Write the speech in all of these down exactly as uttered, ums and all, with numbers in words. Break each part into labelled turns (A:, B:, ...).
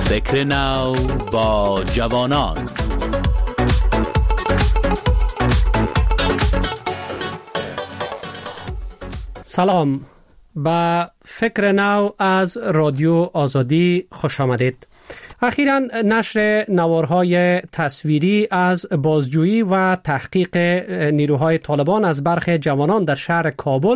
A: فکر نو با جوانان.
B: سلام، به فکر نو از رادیو آزادی خوش آمدید. اخیراً نشر نوارهای تصویری از بازجویی و تحقیق نیروهای طالبان از برخی جوانان در شهر کابل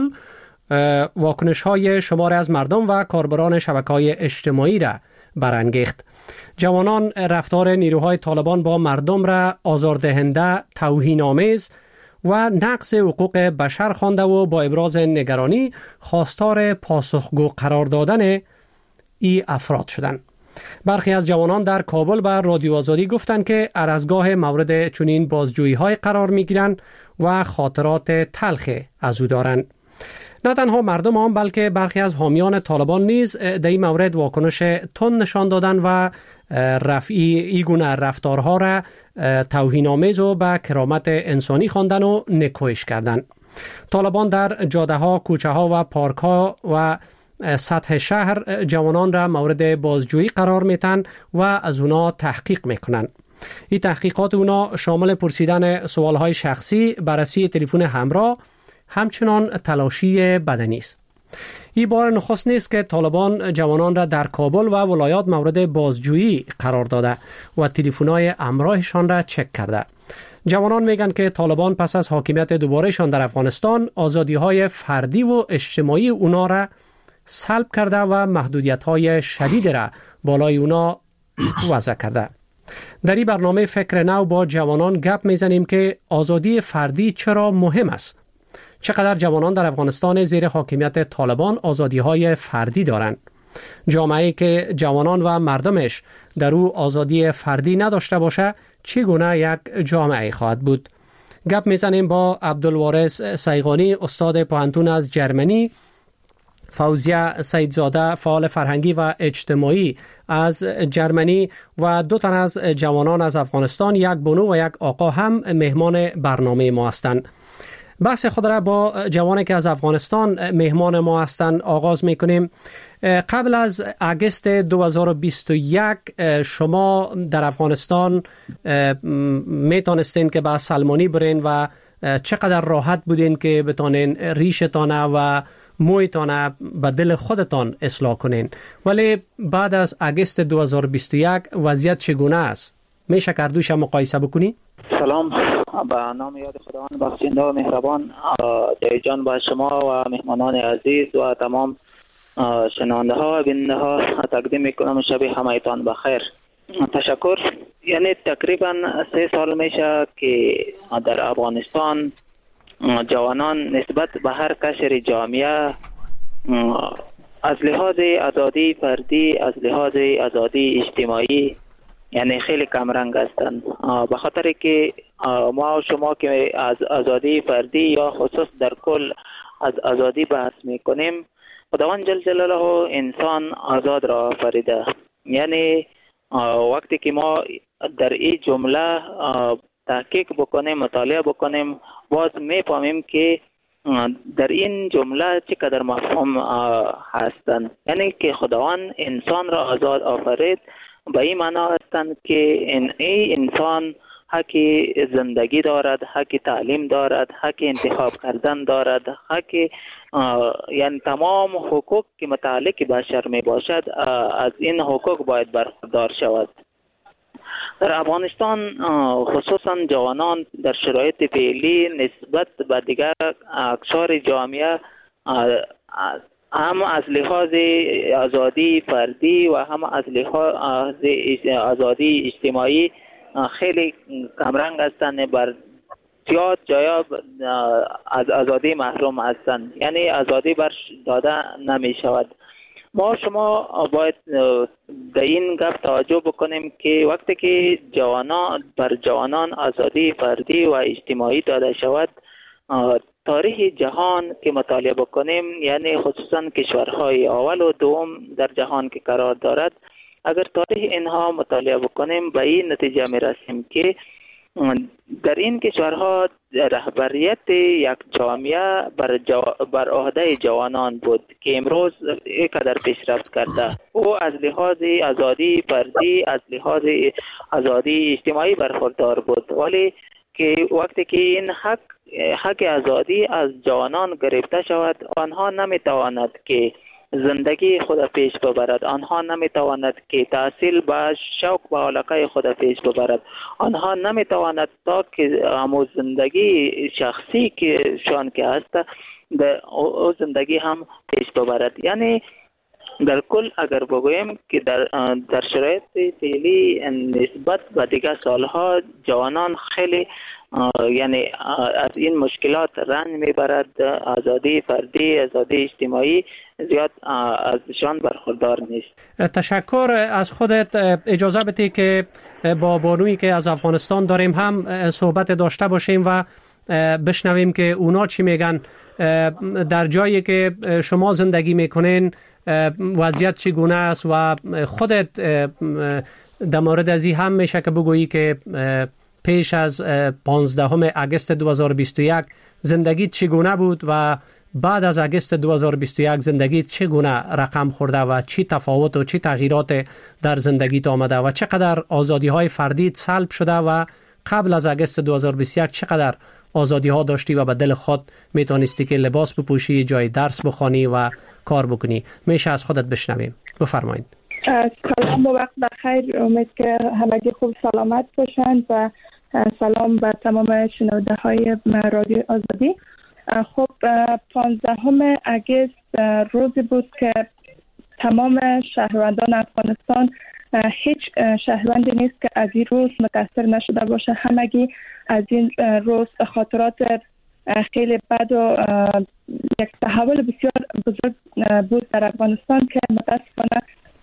B: واکنش‌های شماری از مردم و کاربران شبکه‌های اجتماعی را برانگیخت. جوانان رفتار نیروهای طالبان با مردم را آزاردهنده، توهین‌آمیز و نقض حقوق بشر خوانده و با ابراز نگرانی خواستار پاسخگو قرار دادن ای افراد شدند. برخی از جوانان در کابل به رادیو آزادی گفتند که هر از گاه مورد چنین بازجویی‌های قرار می‌گیرند و خاطرات تلخ از او دارند. نه تنها مردم آن بلکه برخی از حامیان طالبان نیز در این مورد واکنش تند نشان دادند و رفعی این گونه رفتارها را توهین‌آمیز و به کرامت انسانی خواندند و نکوهش کردند. طالبان در جاده‌ها، کوچه‌ها و پارک‌ها و سطح شهر جوانان را مورد بازجویی قرار میتن و از اونا تحقیق میکنن. این تحقیقات اونا شامل پرسیدن سوالهای شخصی، بررسی تلفن همراه، همچنان تلاشی بدنی است. این بار نخست نیست که طالبان جوانان را در کابل و ولایات مورد بازجویی قرار داده و تلفن‌های همراهشان را چک کرده. جوانان میگن که طالبان پس از حاکمیت دوبارهشان در افغانستان آزادی‌های فردی و اجتماعی اونا را سلب کرده و محدودیت‌های شدید را بالای اونا وضع کرده. در این برنامه فکر نو با جوانان گپ میزنیم که آزادی فردی چرا مهم است. چقدر جوانان در افغانستان زیر حاکمیت طالبان آزادی‌های فردی دارند. جامعه‌ای که جوانان و مردمش در او آزادی فردی نداشته باشه چگونه یک جامعه خواهد بود؟ گپ میزنیم با عبدالوارث سیغانی، استاد پوهنتون از جرمنی، فوزیه سیدزاده، فعال فرهنگی و اجتماعی از جرمنی و دو تن از جوانان از افغانستان، یک بانو و یک آقا هم مهمان برنامه ما هستند. بحث خود را با جوانی که از افغانستان مهمان ما هستند آغاز میکنیم. قبل از اگست دو هزار و بیست و یک شما در افغانستان میتونستین که با سلمانی برین و چقدر راحت بودین که بتونین ریشتانه و مویتانه به دل خودتان اصلاح کنین، ولی بعد از اگست دو هزار و بیست و یک وضعیت چگونه است؟ میشه کردوش مقایسه بکنی؟
C: سلام، به نام یاد خداوند بخشنده و مهربان. جای جان با شما و مهمانان عزیز و تمام شنونده ها و بیننده ها تقدیم میکنم. شب همایتان بخیر. تشکر. یعنی تقریبا سه سال میشه که در افغانستان جوانان نسبت به هر قشر جامعه از لحاظ آزادی فردی، از لحاظ آزادی اجتماعی یعنی خیلی کمرنگ هستند. به خاطر که ما و شما که از آزادی فردی یا خصوص در کل از آزادی بحث میکنیم، خداوند جل جلاله انسان آزاد را آفریده. یعنی وقتی که ما در این جمله تحقیق بکنیم، مطالعه بکنیم، باز میفهمیم که در این جمله چقدر مفهوم هستند. یعنی که خداوند انسان را آزاد آفرید به این معنا هستند که این ای انسان حق زندگی دارد، حق تعلیم دارد، حق انتخاب کردن دارد، حق یعنی تمام حقوق که متعلق بشر می باشد از این حقوق باید برخوردار شود. در افغانستان خصوصا جوانان در شرایط فعلی نسبت به دیگر اقشار جامعه هم از لحاظ آزادی فردی و هم از لحاظ آزادی اجتماعی خیلی کمرنگ هستند، بر زیاد جایا از آزادی محروم هستند. یعنی آزادی بر داده نمی شود. ما شما باید در این گفت توجه بکنیم که وقتی که جوانان بر جوانان آزادی فردی و اجتماعی داده شود، تاریخ جهان که مطالعه بکنیم، یعنی خصوصا کشورهای اول و دوم در جهان که قرار دارد، اگر تاریخ اینها مطالعه بکنیم به این نتیجه می رسیم که در این کشورها رهبریت یک جامعه بر, جو... بر عهده جوانان بود که امروز اینقدر پیشرفت کرده. او از لحاظ آزادی فردی، از لحاظ آزادی اجتماعی برخوردار بود، ولی که وقتی که این حق حق آزادی از جوانان گرفته شود، آنها نمیتواند که زندگی خود پیش ببرد، آنها نمیتواند که تحصیل با شوق و علاقه خود پیش ببرد، آنها نمیتواند تا که همون زندگی شخصی که شان که هست او زندگی هم پیش ببرد. یعنی در کل اگر بگوییم که در در شرایط فعلی نسبت به دیگر سالها جوانان خیلی یعنی از این مشکلات رنج میبرد، آزادی فردی، آزادی اجتماعی زیاد ازشان برخوردار نیست.
B: تشکر از خودت. اجازه بدی که با بانویی که از افغانستان داریم هم صحبت داشته باشیم و بشنویم که اونا چی میگن. در جایی که شما زندگی میکنین وضعیت چگونه است و خودت در مورد ازی هم میشه که بگویی که پیش از پانزدهم اگست دو هزار و بیست و یک زندگی چگونه بود و بعد از اگست دو هزار و بیست و یک زندگی چگونه رقم خورده و چی تفاوت و چی تغییرات در زندگیت آمده و چقدر آزادی های فردی سلب شده و قبل از اگست دو هزار و بیست و یک چقدر آزادی ها داشتی و به دل خود میتونستی که لباس بپوشی، جای درس بخوانی و کار بکنی. میشه از خودت بشنویم. بفرمایید.
D: سلام، با وقت بخیر. امید که همگی خوب سلامت باشند و سلام به تمام شنونده های رادیو آزادی. خب پانزدهم اگست روزی بود که تمام شهروندان افغانستان، هیچ شهروندی نیست که از این روز متاثر نشده باشه. همگی از این روز خاطرات خیلی بد و یک تحول بسیار بزرگ بود در افغانستان که متاسفانه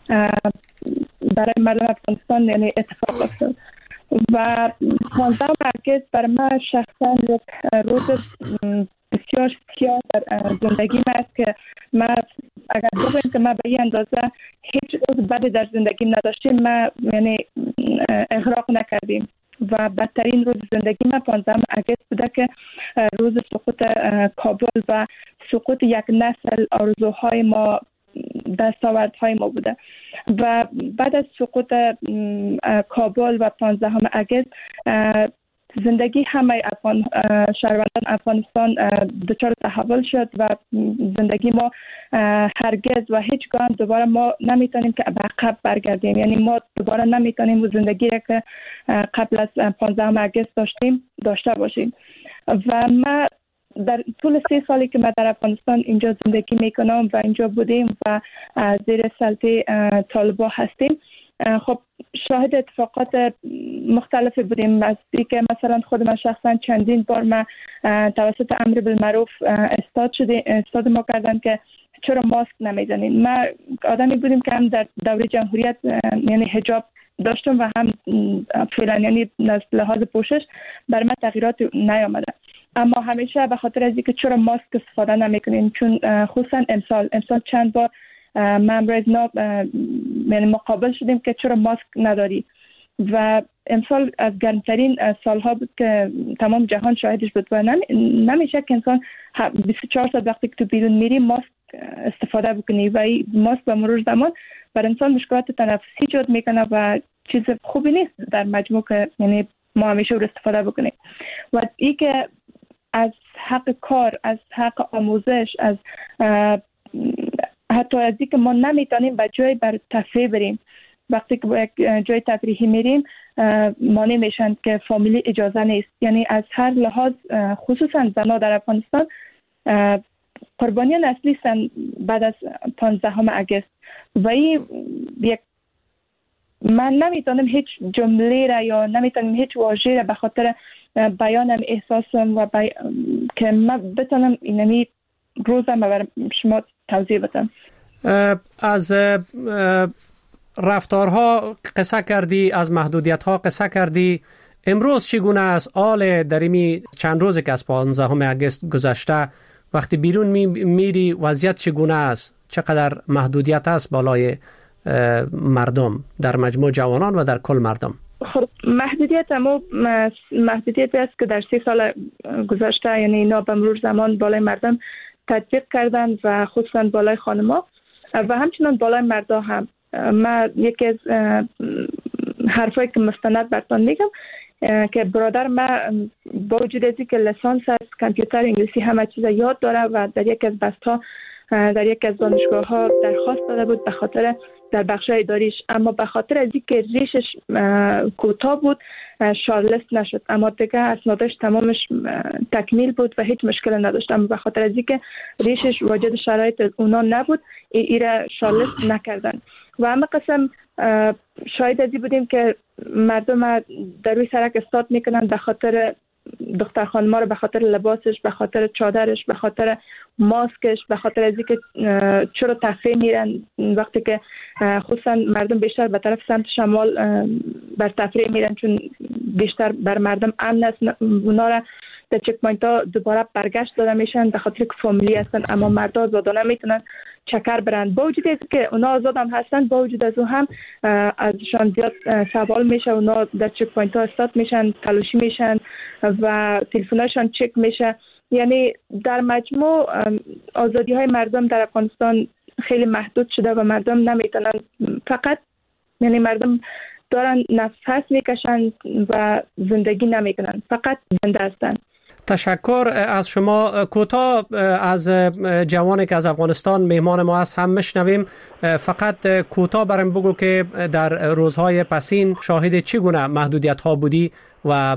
D: برای مردم افغانستان یعنی اتفاق افتاد. و پانزدهم اگست برای من شخصا یک روز بسیار سیاه در زندگی من است که من اگر بگویم که من به این اندازه هیچ روز بدی در زندگی نداشتیم، من یعنی اغراق نکردیم و بدترین روز زندگی من پانزدهم اگست بوده که روز سقوط کابل و سقوط یک نسل آرزوهای ما، دستاوردهای ما بوده. و بعد از سقوط کابل و پانزدهم اگست زندگی همه افغان شهروندان افغانستان دچار تحول شد و زندگی ما هرگز و هیچگاه دوباره ما نمیتونیم که به عقب برگردیم. یعنی ما دوباره نمیتونیم زندگی را که قبل از پانزدهم اگست داشتیم داشته باشیم. و ما در طول سه سالی که ما در افغانستان اینجا زندگی میکنم و اینجا بودیم و زیر سلطه طالبان هستیم، خب شاهد اتفاقات مختلفی بودیم. از اینکه مثلا خود من شخصا چندین بار ما توسط امر بالمعروف استاد شده استاد ما کردن که چرا ماسک نمیزنین. ما آدمی بودیم که هم در دوره جمهوریت یعنی حجاب داشتم و هم فعلا یعنی از لحاظ پوشش برای من تغییرات نیامده، اما همیشه به خاطر از اینکه چرا ماسک استفاده نمیکنین، چون خصوصا امسال امسال چند بار ما امروز ناب یعنی مقابل شدیم که چرا ماسک نداری. و امسال از گرمترین سالها بود که تمام جهان شاهدش بود و نمیشه که انسان بیست و چهار ساعت وقتی که تو بیرون میری ماسک استفاده بکنی و این ماسک به مرور زمان بر انسان مشکلات تنفسی ایجاد میکنه و چیز خوبی نیست در مجموع که یعنی ما همیشه رو استفاده بکنیم. و این که از حق کار، از حق آموزش، از حتی از اینکه ما نمیتونیم به جای بر تفریح بریم، وقتی که به یک جای تفریحی میریم مانع میشن که فامیلی اجازه نیست. یعنی از هر لحاظ خصوصا زنها در افغانستان قربانیان اصلی هستن بعد از پانزدهم اگست. و این یک من نمیتونم هیچ جمله را یا نمیتونم هیچ واژه را به خاطر بیانم احساسم و بی... که من بتونم اینمی روزم برای شما توضیح بدم.
B: از رفتارها قصه کردی، از محدودیت‌ها قصه کردی. امروز چگونه است حال در این چند روزی که از پانزدهم اگست گذشته وقتی بیرون می میری وضعیت چگونه است؟ چقدر محدودیت است بالای مردم در مجموع جوانان و در کل مردم؟
D: خب محدودیت اما محدودیت است که در سی سال گذشته، یعنی اینا به مرور زمان بالای مردم تطبیق کردن و خصوصا بالای خانم‌ها و همچنان بالای مردا هم. من یکی از حرفایی که مستند براتون میگم که برادر من با وجود از اینکه لیسانس از کامپیوتر انگلیسی همه چیز یاد داره و در یک از بست‌ها در یک از دانشگاه‌ها درخواست داده بود به خاطر در بخش اداریش، اما به خاطر از اینکه ریشش کوتاه بود شارلست نشد، اما دیگه اسنادش تمامش تکمیل بود و هیچ مشکل نداشت، اما به خاطر از اینکه ریشش واجد شرایط اونا نبود ایره شارلست نکردن. و همه قسم شاید ازی بودیم که مردم در روی سرک استاد میکنن به خاطر دختر خانما رو، به خاطر لباسش، به خاطر چادرش، به خاطر ماسکش، به خاطر از اینکه چرا تفریح میرن وقتی که خصوصا مردم بیشتر به طرف سمت شمال بر تفریح میرن چون بیشتر بر مردم امن است. اونا را در چک پوینت ها دوباره برگشت داده میشن به خاطر که فامیلی هستن، اما مردا آزادانه میتونن چکر برن. با وجود اینکه که اونا آزاد هم هستن، با وجود از او هم ازشان زیاد سوال میشه. اونا در چک پوینت ها استاد میشن، تلاشی میشن و تلفنشان چک میشه. یعنی در مجموع آزادی های مردم در افغانستان خیلی محدود شده و مردم نمیتونن، فقط یعنی مردم دارن نفس میکشن و زندگی نمیکنن، فقط زنده هستن.
B: تشکر از شما. کوتاه از جوانی که از افغانستان مهمان ما است هم میشنویم. فقط کوتاه برام بگو که در روزهای پسین شاهد چگونه محدودیت ها بودی و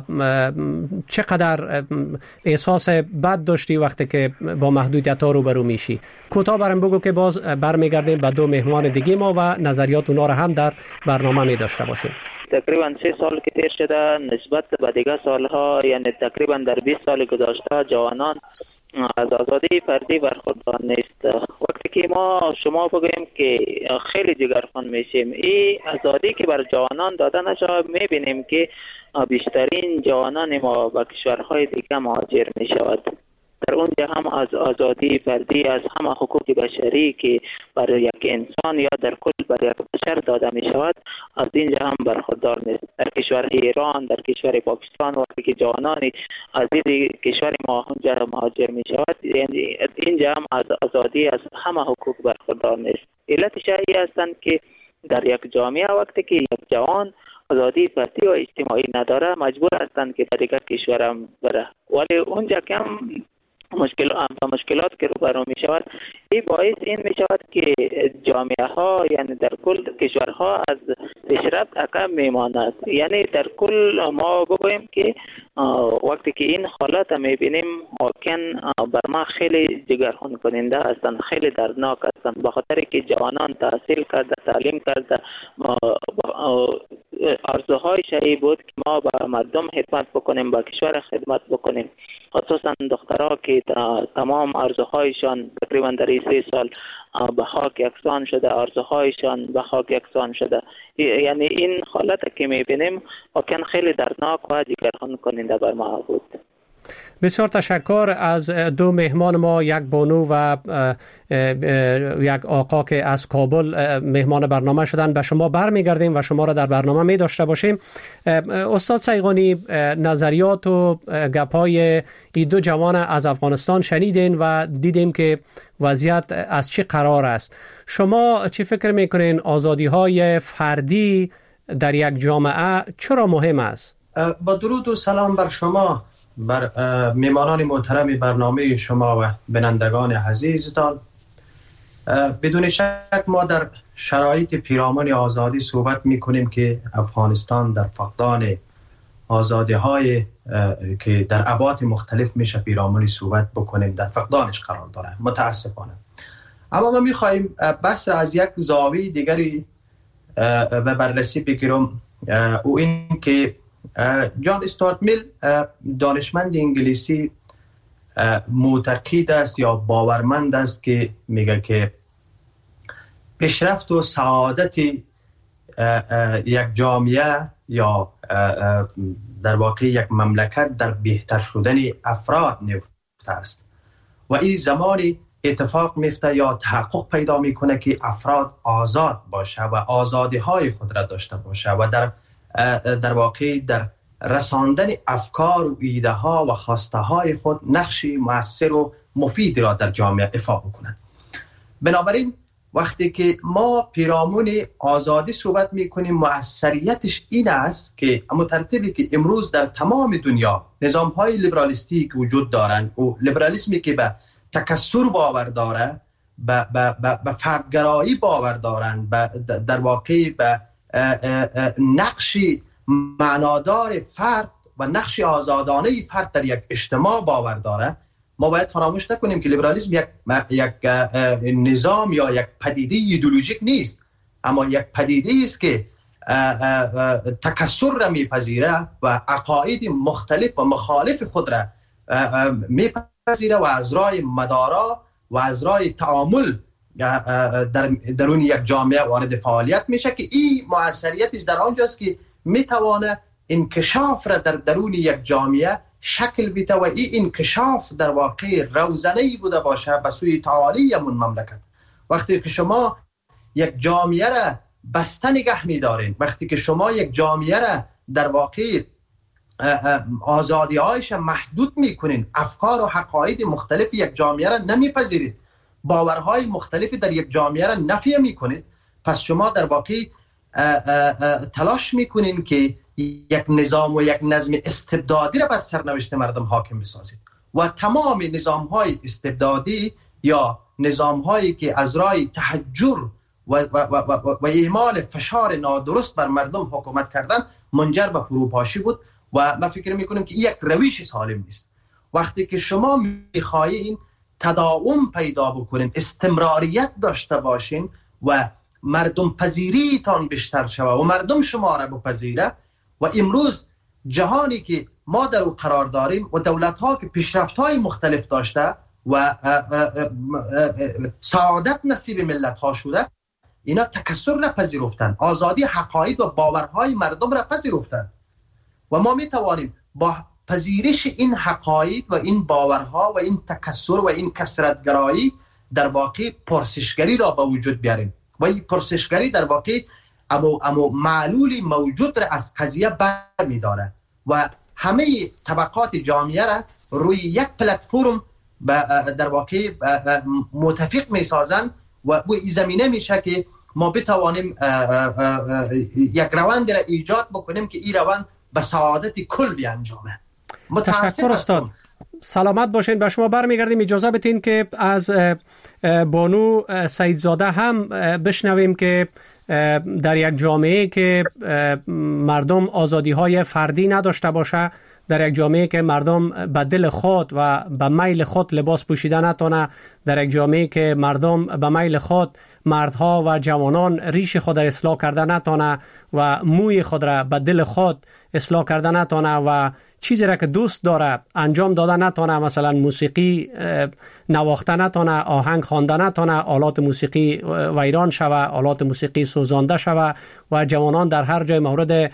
B: چقدر احساس بد داشتی وقتی که با محدودیت ها روبرو میشی. کوتاه برام بگو که باز برمیگردیم به دو مهمان دیگه ما و نظریات اونا را هم در برنامه می داشته باشیم.
C: تقریبا سه سال که تیر شده نسبت به دیگه سالها، یعنی تقریبا در بیست سال گذشته جوانان از آزادی فردی برخوردار نیست. وقتی که ما شما بگوییم که خیلی جگرخوان میشیم، این آزادی که بر جوانان داده نشده، میبینیم که بیشترین جوانان ما به کشورهای دیگه مهاجر میشود. در اونجا هم از آزادی فردی، از همه حقوق بشری که برای یک انسان یا در کل برای یک بشر داده می شود از اینجا هم برخوردار نیست. در کشور ایران، در کشور پاکستان وقتی که جوانانی از این کشور ما اونجا مهاجر می شود، یعنی اینجا هم از آزادی از همه حقوق برخوردار نیست. علتش این هستند که در یک جامعه وقتی که یک جوان آزادی فردی و اجتماعی نداره مجبور هستند که در دیگر کشور هم بره، ولی اونجا کم مشکل و مشکلات که روبرو می شود، این باعث این می شود که جامعه ها یعنی در کل کشورها از پیشرفت عقب می ماند. یعنی در کل ما بگوییم که وقتی که این حالات می بینیم واقعا بر ما خیلی جگرخون کننده هستند، خیلی دردناک هستند، به خاطر که جوانان تحصیل کرده، تعلیم کرده، آرزوهای شایی بود که ما به مردم خدمت بکنیم، به کشور خدمت بکنیم، خصوصا دخترها که تمام آرزوهایشان تقریبا در این سه سال به خاک یکسان شده، آرزوهایشان به خاک یکسان شده. یعنی این حالت که میبینیم واقعا خیلی دردناک و جگرخوان کننده بر ما بود.
B: بسیار تشکر از دو مهمان ما، یک بانو و یک آقا که از کابل مهمان برنامه شدن. به شما برمیگردیم و شما را در برنامه می داشته باشیم. استاد سیغانی، نظریات و گپای این دو جوان از افغانستان شنیدین و دیدیم که وضعیت از چه قرار است. شما چی فکر میکنین آزادی های فردی در یک جامعه چرا مهم است؟
E: با درود و سلام بر شما، بر میمانان محترم برنامه شما و بینندگان عزیزتان. بدون شک ما در شرایط پیرامون آزادی صحبت می کنیم که افغانستان در فقدان آزادی های که در ابعاد مختلف میشه پیرامون صحبت بکنیم، در فقدانش قرار داره متاسفانه. اما ما می خواهیم بحث از یک زاویه دیگری و بررسی بگیرم، او این که جان استوارت میل دانشمند انگلیسی معتقد است یا باورمند است که میگه که پیشرفت و سعادت یک جامعه یا در واقع یک مملکت در بهتر شدن افراد نفته است و این زمانی اتفاق میفته یا تحقق پیدا میکنه که افراد آزاد باشه و آزادی های خود را داشته باشه و در در واقع در رساندن افکار و ایده ها و خواسته های خود نقشی مؤثر و مفید را در جامعه ایفا بکنند. بنابراین وقتی که ما پیرامون آزادی صحبت میکنیم، مؤثریتش این است که اما ترتیبی که امروز در تمام دنیا نظام های لیبرالیستی که وجود دارند و لیبرالیسمی که به تکثر باور داره، به به فردگرایی باور دارند، در واقع به نقش معنادار فرد و نقش آزادانه فرد در یک اجتماع باور داره، ما باید فراموش نکنیم که لیبرالیسم یک یک نظام یا یک پدیده ایدئولوژیک نیست، اما یک پدیده است که تکثر را میپذیره و عقاید مختلف و مخالف خود را میپذیره و از راه مدارا و از راه تعامل در درون یک جامعه وارد فعالیت میشه که این موثریتش در آنجاست که میتوانه انکشاف را در درون یک جامعه شکل بده و این انکشاف در واقع روزنه‌ای بوده باشه به سوی تعالی من مملکت. وقتی که شما یک جامعه را بسته نگه می‌دارین، وقتی که شما یک جامعه را در واقع آزادی‌هایش محدود می‌کنین، افکار و عقاید مختلف یک جامعه را نمی‌پذیرید، باورهای مختلفی در یک جامعه را نفی می‌کنید، پس شما در واقع تلاش می‌کنین که یک نظام و یک نظم استبدادی را بر سرنوشت مردم حاکم بسازید و تمام نظام‌های استبدادی یا نظام‌هایی که از راه تحجر و, و, و, و, و اعمال فشار نادرست بر مردم حکومت کردن منجر به فروپاشی بود و من فکر می‌کنم که این یک روش سالم نیست. وقتی که شما می‌خواهید تداوم پیدا بکنین، استمراریت داشته باشین و مردم پذیریتان بیشتر شود و مردم شما را بپذیره، و امروز جهانی که ما در او قرار داریم و دولت‌ها که پیشرفت‌های مختلف داشته و سعادت نصیب ملت‌ها شده، اینا تکثر نپذیرفتن، آزادی حقایق و باورهای مردم را پذیرفتن و ما می‌توانیم با پذیرش این حقایق و این باورها و این تکثر و این کثرت‌گرایی در واقع پرسشگری را به وجود بیاریم و این پرسشگری در واقع اما اما معلولی موجود را از قضیه بر می داره و همه طبقات جامعه را روی یک پلتفرم در واقع متفق می سازن و این زمینه میشه که ما بتوانیم یک روند را ایجاد بکنیم که این روند به سعادت کل بیانجامه.
B: تشکر استاد. سلامت باشین. به شما برمیگردیم. اجازه بدین که از بانو سیدزاده هم بشنویم که در یک جامعه که مردم آزادی های فردی نداشته باشه، در یک جامعه که مردم به دل خود و به میل خود لباس پوشیده نتونه، در یک جامعه که مردم به میل خود، مردها و جوانان ریش خود را اصلاح کرده نتونه و موی خود را به دل خود اصلاح کرده نتونه و چیزی را که دوست داره انجام داده نتونه، مثلا موسیقی نواخته نتونه، آهنگ خوانده نتونه، آلات موسیقی ویران شوه، آلات موسیقی سوزانده شوه و جوانان در هر جای مورد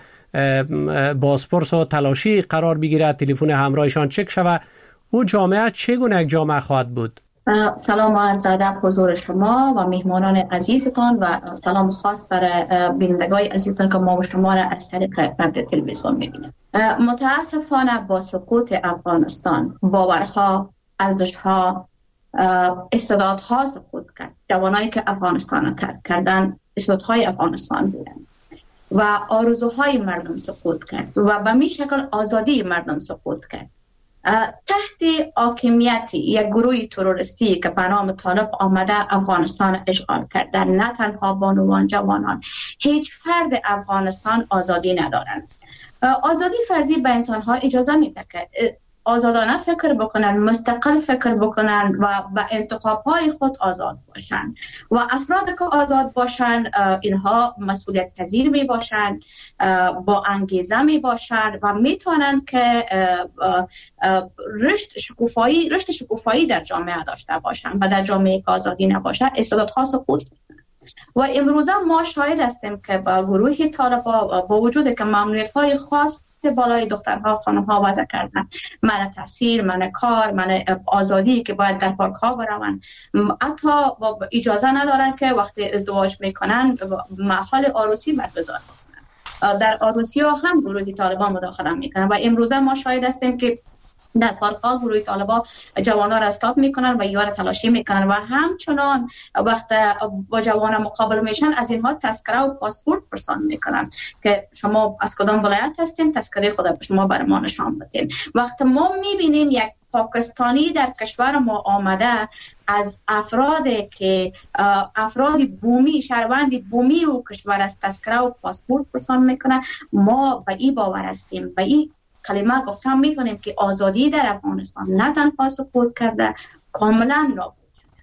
B: بازپرس و تلاشی قرار بگیره، تلفن همراهشان چک شوه، او جامعه چگونه یک جامعه خواهد بود؟
F: سلام و عرض ادب حضور شما و مهمانان عزیزتان و سلام خاص برای بینندگان عزیزتان که ما و شما را از طریق پرده تلویزیون میبینیم. متاسفانه با سقوط افغانستان باورها، ارزشها، استعدادها سقوط کرد. جوانایی که افغانستان کردن استعدادهای افغانستان بودن و آرزوهای مردم سقوط کرد و به می شکل آزادی مردم سقوط کرد. تحت حاکمیت یک گروه تروریستی که به نام طالب آمده افغانستان اشغال کرد. در نه تنها بانوان، جوانان، هیچ فرد افغانستان آزادی ندارند. آزادی فردی به انسانها اجازه میده که آزادانه فکر بکنن، مستقل فکر بکنن و به انتخاب‌های خود آزاد باشن و افرادی که آزاد باشن اینها مسئولیت پذیر می باشن، با انگیزه می باشن و میتونن که رشد شکوفایی رشد شکوفایی در جامعه داشته باشن و در جامعه که آزادی نباشه استعدادها سقوط میکنن. و امروزه ما شاهد هستیم که با گروه طالبا با وجود که ممنوعیت‌های خاص بالای دخترها خانم‌ها وضع کردن، منع تحصیل، منع کار، منع آزادی که باید در پارک ها بروند، حتی اجازه ندارن که وقتی ازدواج میکنن محفل عروسی برگزار کنن. در آروسیا هم گروه طالبان مداخله میکنن و امروزه ما شاهد هستیم که در پارک‌ها گروه طالبان جوانان را استاپ میکنن و یا را تلاشی میکنن و همچنان وقت با جوانان مقابل میشن از اینها تذکره و پاسپورت پرسان میکنن که شما از کدام ولایت هستین، تذکره خود به شما بر ما نشان بدین. وقت ما میبینیم یک پاکستانی در کشور ما آمده از افرادی که افراد بومی شهروند بومی و کشور از تذکره و پاسپورت پرسان میکنه، ما به این باور هستیم، به این کلمه گفتم میتونیم که آزادی در افغانستان نه تنها سقوط کرده، کاملا نابود شده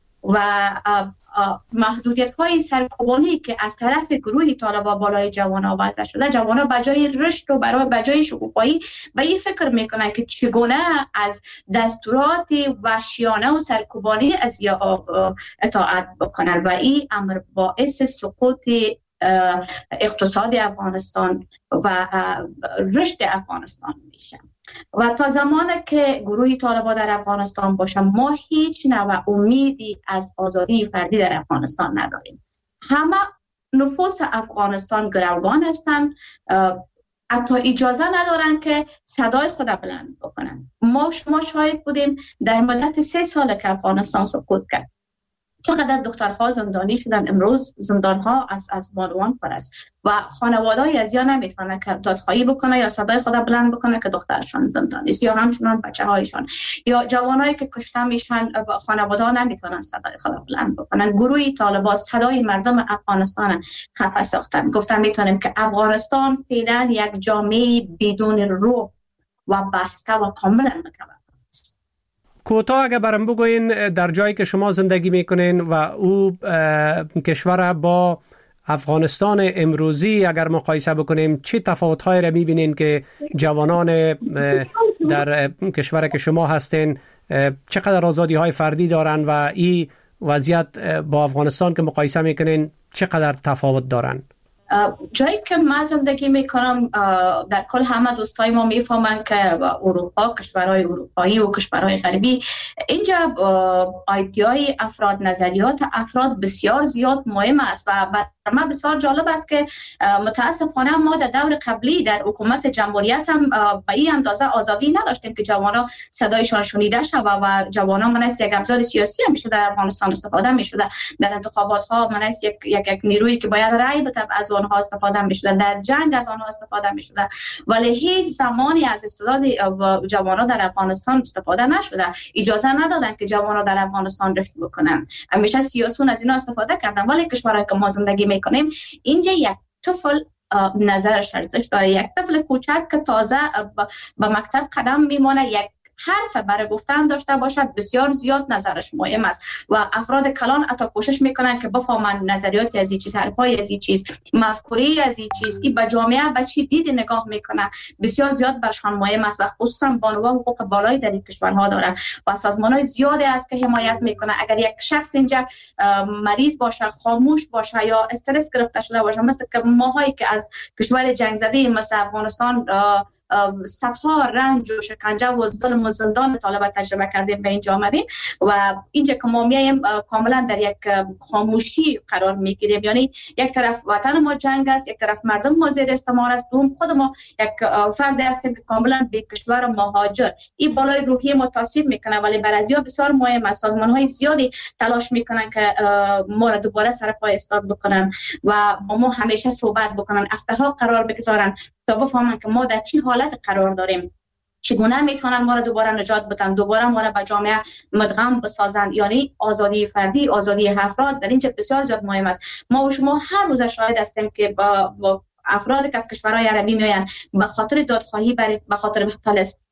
F: و محدودیت های سرکوبانی که از طرف گروه طالبان بالای جوانان وضع شده، جوانان بجای رشد و برای بجای شکوفایی به این فکر میکنن که چگونه از دستورات وحشیانه و سرکوبانی از یا اطاعت بکنن و این امر باعث سقوط اقتصاد افغانستان و رشد افغانستان میشه. و تا زمانی که گروه طالبان در افغانستان باشه ما هیچ نوع امیدی از آزادی فردی در افغانستان نداریم. همه نفوس افغانستان گروگان هستند، حتی اجازه ندارن که صدای خود بلند بکنن. ما شما شاهد بودیم در مدت سه سال که افغانستان سقوط کرد چقدر دخترها زندانی شدن. امروز زندانها از از بانوان پر است و خانواده‌ای از یا نمیتونن که دادخواهی بکنه یا صدای خود بلند بکنه که دخترشان زندانی است، یا همچنان بچه‌هایشان یا جوانایی که کشته میشن خانواده‌ها نمیتونن صدای خود بلند بکنن. گروه طالبان صدای مردم افغانستان خفه ساختن. گفتن میتونیم که افغانستان فعلا یک جامعه بدون روح و بسته و کاملا متوقف است.
B: کوتاه اگه برام بگوین در جایی که شما زندگی میکنین و او کشور با افغانستان امروزی اگر مقایسه بکنیم چه تفاوت‌هایی را میبینین که جوانان در کشور که شما هستین چقدر آزادی‌های فردی دارن و این وضعیت با افغانستان که مقایسه میکنین چقدر تفاوت دارن؟
F: جایی که من زندگی میکنم در کل همه دوستای ما میفهمن که اروپا، کشورهای اروپایی و کشورهای غربی، اینجا ایده‌های افراد، نظریات افراد بسیار زیاد مهم است و برای من بسیار جالب است که متاسفانه ما در دور قبلی در حکومت جمهوریت هم به این اندازه آزادی نداشتیم که جوانان صدایشان شنیده شود و جوانان من از یک ابزار سیاسی هم میشه در افغانستان استفاده میشده. در انتخابات ها من از یک یک, یک نیرویی که باید رأی بده از آنها استفاده میشده، در جنگ از آنها استفاده میشده، ولی هیچ زمانی از استعداد جوانان در افغانستان استفاده نشده. اجازه ندادن که جوانان در افغانستان رشد بکنن. همیشه سیاسیون از اینا استفاده کردن. ولی کشوری که ما زندگی میکنیم اینجا یک طفل نظرش ارزش داره، یک طفل کوچک که تازه به مکتب قدم میمونه یک حرف برای گفتن داشته باشد بسیار زیاد نظرش مهم است و افراد کلان حتی کوشش میکنن که بفهمن نظریات از این چیز، حرفای از این چیز، مفکوره از این چیز، این به جامعه به چی دید نگاه میکنه بسیار زیاد برشان مهم است و خصوصا بانوان حقوق بالایی در این کشورها دارن و سازمان‌های زیادی است که حمایت میکنه. اگر یک شخص اینجا مریض باشه، خاموش باشه یا استرس گرفته شده باشه، مثل که ماهایی که از کشور جنگ زده مثل افغانستان صفها رنج و شکنجه و ظلم و زندان طالبان تجربه کردیم به اینجا آمدیم و اینجا که ما میایم کاملا در یک خاموشی قرار میگیریم. یعنی یک طرف وطن ما جنگ است، یک طرف مردم ما زیر استعمار است، دوم خود ما یک فرد هستیم که کاملا به کشور مهاجر. این بالای روحی ما تاثیر میکنه ولی برای ازیا بسیار مهم است. سازمان های زیادی تلاش میکنن که ما را دوباره سر پای استاد بکنن و با ما همیشه صحبت بکنن، افتخار قرار بگذارن تا بفهمن که ما در چه حالت قرار داریم، چگونه میتونن ما را دوباره نجات بدن، دوباره ما را به جامعه مدغم بسازن. یعنی آزادی فردی، آزادی افراد در اینجا بسیار زیاد مهم است. ما و شما هر روز شاهد هستیم که با, با افرادی که از کشورهای عربی میآیند به خاطر دادخواهی برای به خاطر فلسطین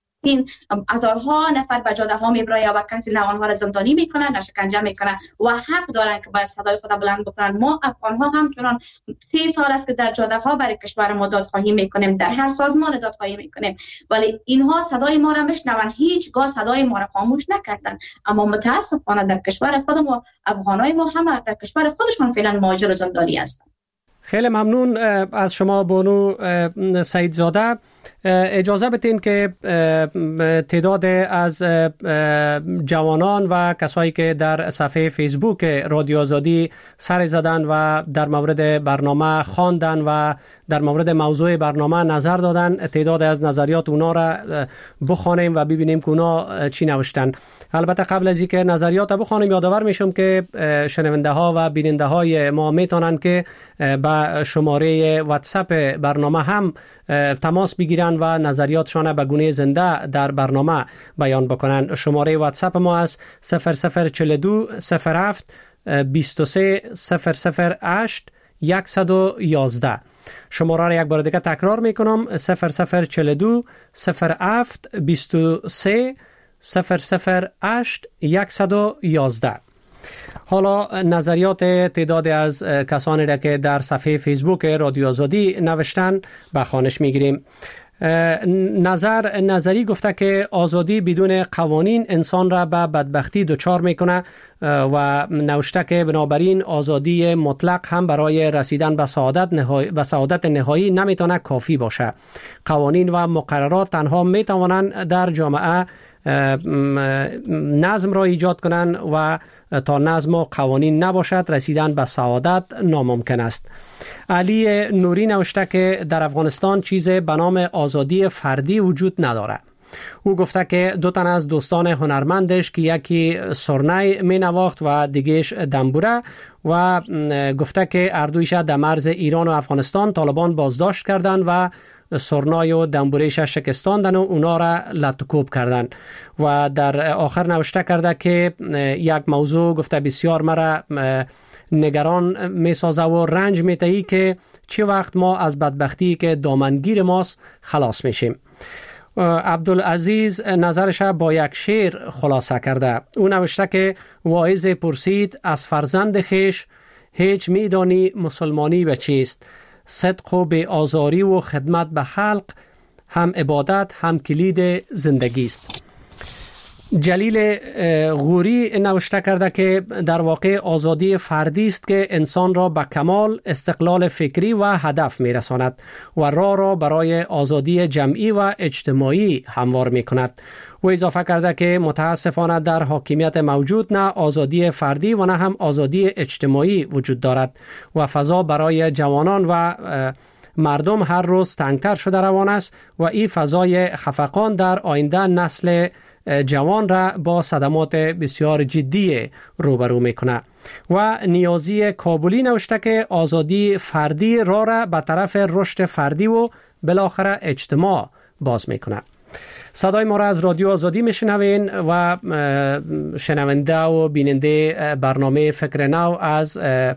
F: هزارها نفر به جاده ها میبرن و کسی نه آنها را زندانی میکنن نه شکنجه میکنن و حق دارن که باید صدای خود بلند بکنن. ما افغان ها همچنان سه سال است که در جاده ها برای کشور ما دادخواهی میکنیم، در هر سازمان دادخواهی میکنیم ولی اینها صدای ما را میشنون، هیچگاه صدای ما را خاموش نکردن. اما متاسفانه در کشور خود ما افغانای ما هم در کشور خودشون فعلا مهاجر و زندانی هستند.
B: خیلی ممنون از شما بانو سعیدزاده. اجازه بدین که تعداد از جوانان و کسایی که در صفحه فیسبوک رادیو آزادی سر زدن و در مورد برنامه خواندن و در مورد موضوع برنامه نظر دادن، تعداد از نظریات اونا را بخوانیم و ببینیم که اونا چی نوشتن. البته قبل از اینکه نظریات بخوانیم یادآور میشم که شنونده ها و بیننده های ما میتونن که با شماره واتساپ برنامه هم تماس بگیرن و نظریاتشان به گونه زنده در برنامه بیان بکنن. شماره واتساپ ما است صفر صفر چهل و دو صفر هفت بیست و سه صفر صفر هشت صد و یازده. شماره را یک بار دیگه تکرار میکنم صفر صفر چهل و دو صفر هفت بیست و سه صفر صفر هشت صد و یازده. حالا نظریات تعداد از کسانی را که در صفحه فیسبوک رادیو آزادی نوشتن به خوانش میگیریم. نظر نظری گفته که آزادی بدون قوانین انسان را به بدبختی دچار میکنه و نوشته که بنابراین آزادی مطلق هم برای رسیدن به سعادت نهایی به سعادت نهایی نمیتونه کافی باشه. قوانین و مقررات تنها میتوانند در جامعه نظم را ایجاد کنند و تا نظم و قوانین نباشد رسیدن به سعادت ناممکن است. علی نوری نوشته که در افغانستان چیزی به نام آزادی فردی وجود نداره. او گفته که دو تن از دوستان هنرمندش که یکی سرنای می نواخت و دیگهش دنبوره و گفته که اردویش در مرز ایران و افغانستان طالبان بازداشت کردند و سرنای و دنبوریش شکستاندن و اونا را لطکوب کردن. و در آخر نوشته کرده که یک موضوع گفته بسیار مرا نگران می سازه و رنج می تهی که چه وقت ما از بدبختی که دامنگیر ماست خلاص میشیم. عبدالعزیز نظرش با یک شعر خلاصه کرده. او نوشته که واعظ پرسید از فرزند خیش هیچ میدانی مسلمانی به چیست؟ صدق و به آزاری و خدمت به خلق هم عبادت هم کلید زندگی است. جلیل غوری نوشته کرده که در واقع آزادی فردی است که انسان را به کمال استقلال فکری و هدف میرساند و راه را برای آزادی جمعی و اجتماعی هموار می کند. و اضافه کرده که متاسفانه در حاکمیت موجود نه آزادی فردی و نه هم آزادی اجتماعی وجود دارد و فضا برای جوانان و مردم هر روز تنگتر شده روان است و این فضای خفقان در آینده نسل جوان را با صدمات بسیار جدی روبرو میکنه. و نیازی کابلی نوشته که آزادی فردی راه را به طرف رشد فردی و بالاخره اجتماع باز میکنه. صدای ما را از رادیو آزادی میشنوین و شنونده و بیننده برنامه فکر نو از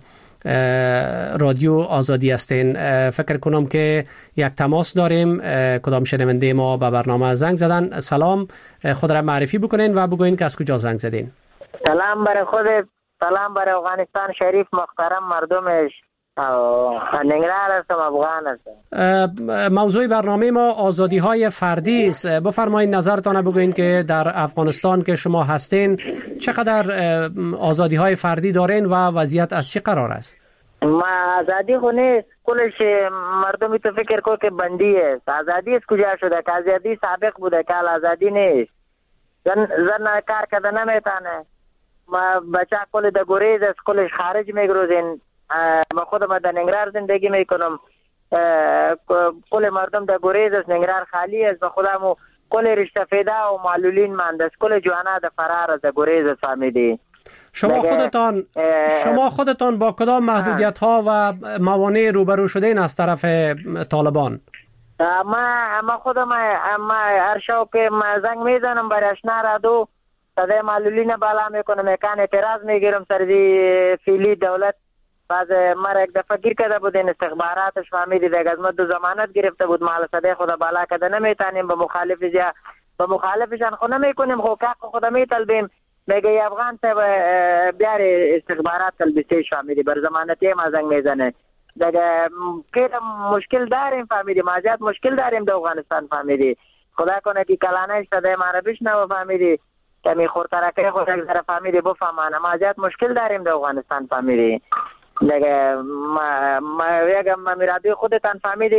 B: رادیو آزادی هستین. فکر کنم که یک تماس داریم. کدام شنونده ما به برنامه زنگ زدن؟ سلام، خود را معرفی بکنین و بگوین که از کجا زنگ زدین.
G: سلام برای خودت، سلام برای افغانستان شریف محترم مردمش. ننگرهار هستم، افغان هستم.
B: موضوع برنامه ما آزادی های فردی است. بفرمایید نظرتان بگوین که در افغانستان که شما هستین چقدر آزادی های فردی دارین و وضعیت از چه قرار است؟
G: ما آزادی خو نیست، کلش مردمی تو فکر کو که بندی است. آزادی از کجا شده که آزادی سابق بوده که آزادی نیست. زن, زن کار کرده نمیتانه. ما بچه کل در گریز از کلش خارج میگروزین. ما خودم در ننگرهار زندگی میکنم. کل مردم در گریز است، ننگرهار خالی است. ما خودمو کل رشته فیده و معلولین مانده است. کل جوانا در فرار است، در گریز است. فهمیدی؟
B: شما خودتان شما خودتان با کدام محدودیت ها و موانع روبرو شدین از طرف طالبان؟
G: ما ما خودم ما هر شب که ما زنگ میزنم برای اشنا را دو صدای معلولین بالا میکنم، یکان اعتراض میگیرم سر دی فیلی دولت. بعد ما یک دفعه گیر کرده بودین استخباراتش، فهمیدی دیگه از ما دو ضمانت گرفته بود، مال صدای خدا بالا کرده نمیتونیم به مخالفش یا به مخالفشان خود نمیکنیم، حقوق خود میطلبیم. میگه افغان ته بیار استخبارات تلبیسیش، فهمیدی بر ضمانتی ما زنگ میزنه دیگه. که مشکل داریم فهمیدی، ما زیاد مشکل داریم در افغانستان فهمیدی. خدا کنه که کلانه صدای ما را بشنوه فهمیدی، کمی خورترکه خود یک ذره فهمیدی بفهمانه. ما زیاد مشکل داریم در افغانستان فهمیدی دیگه. ما ما یکم ما میرادی خودتان فهمیدی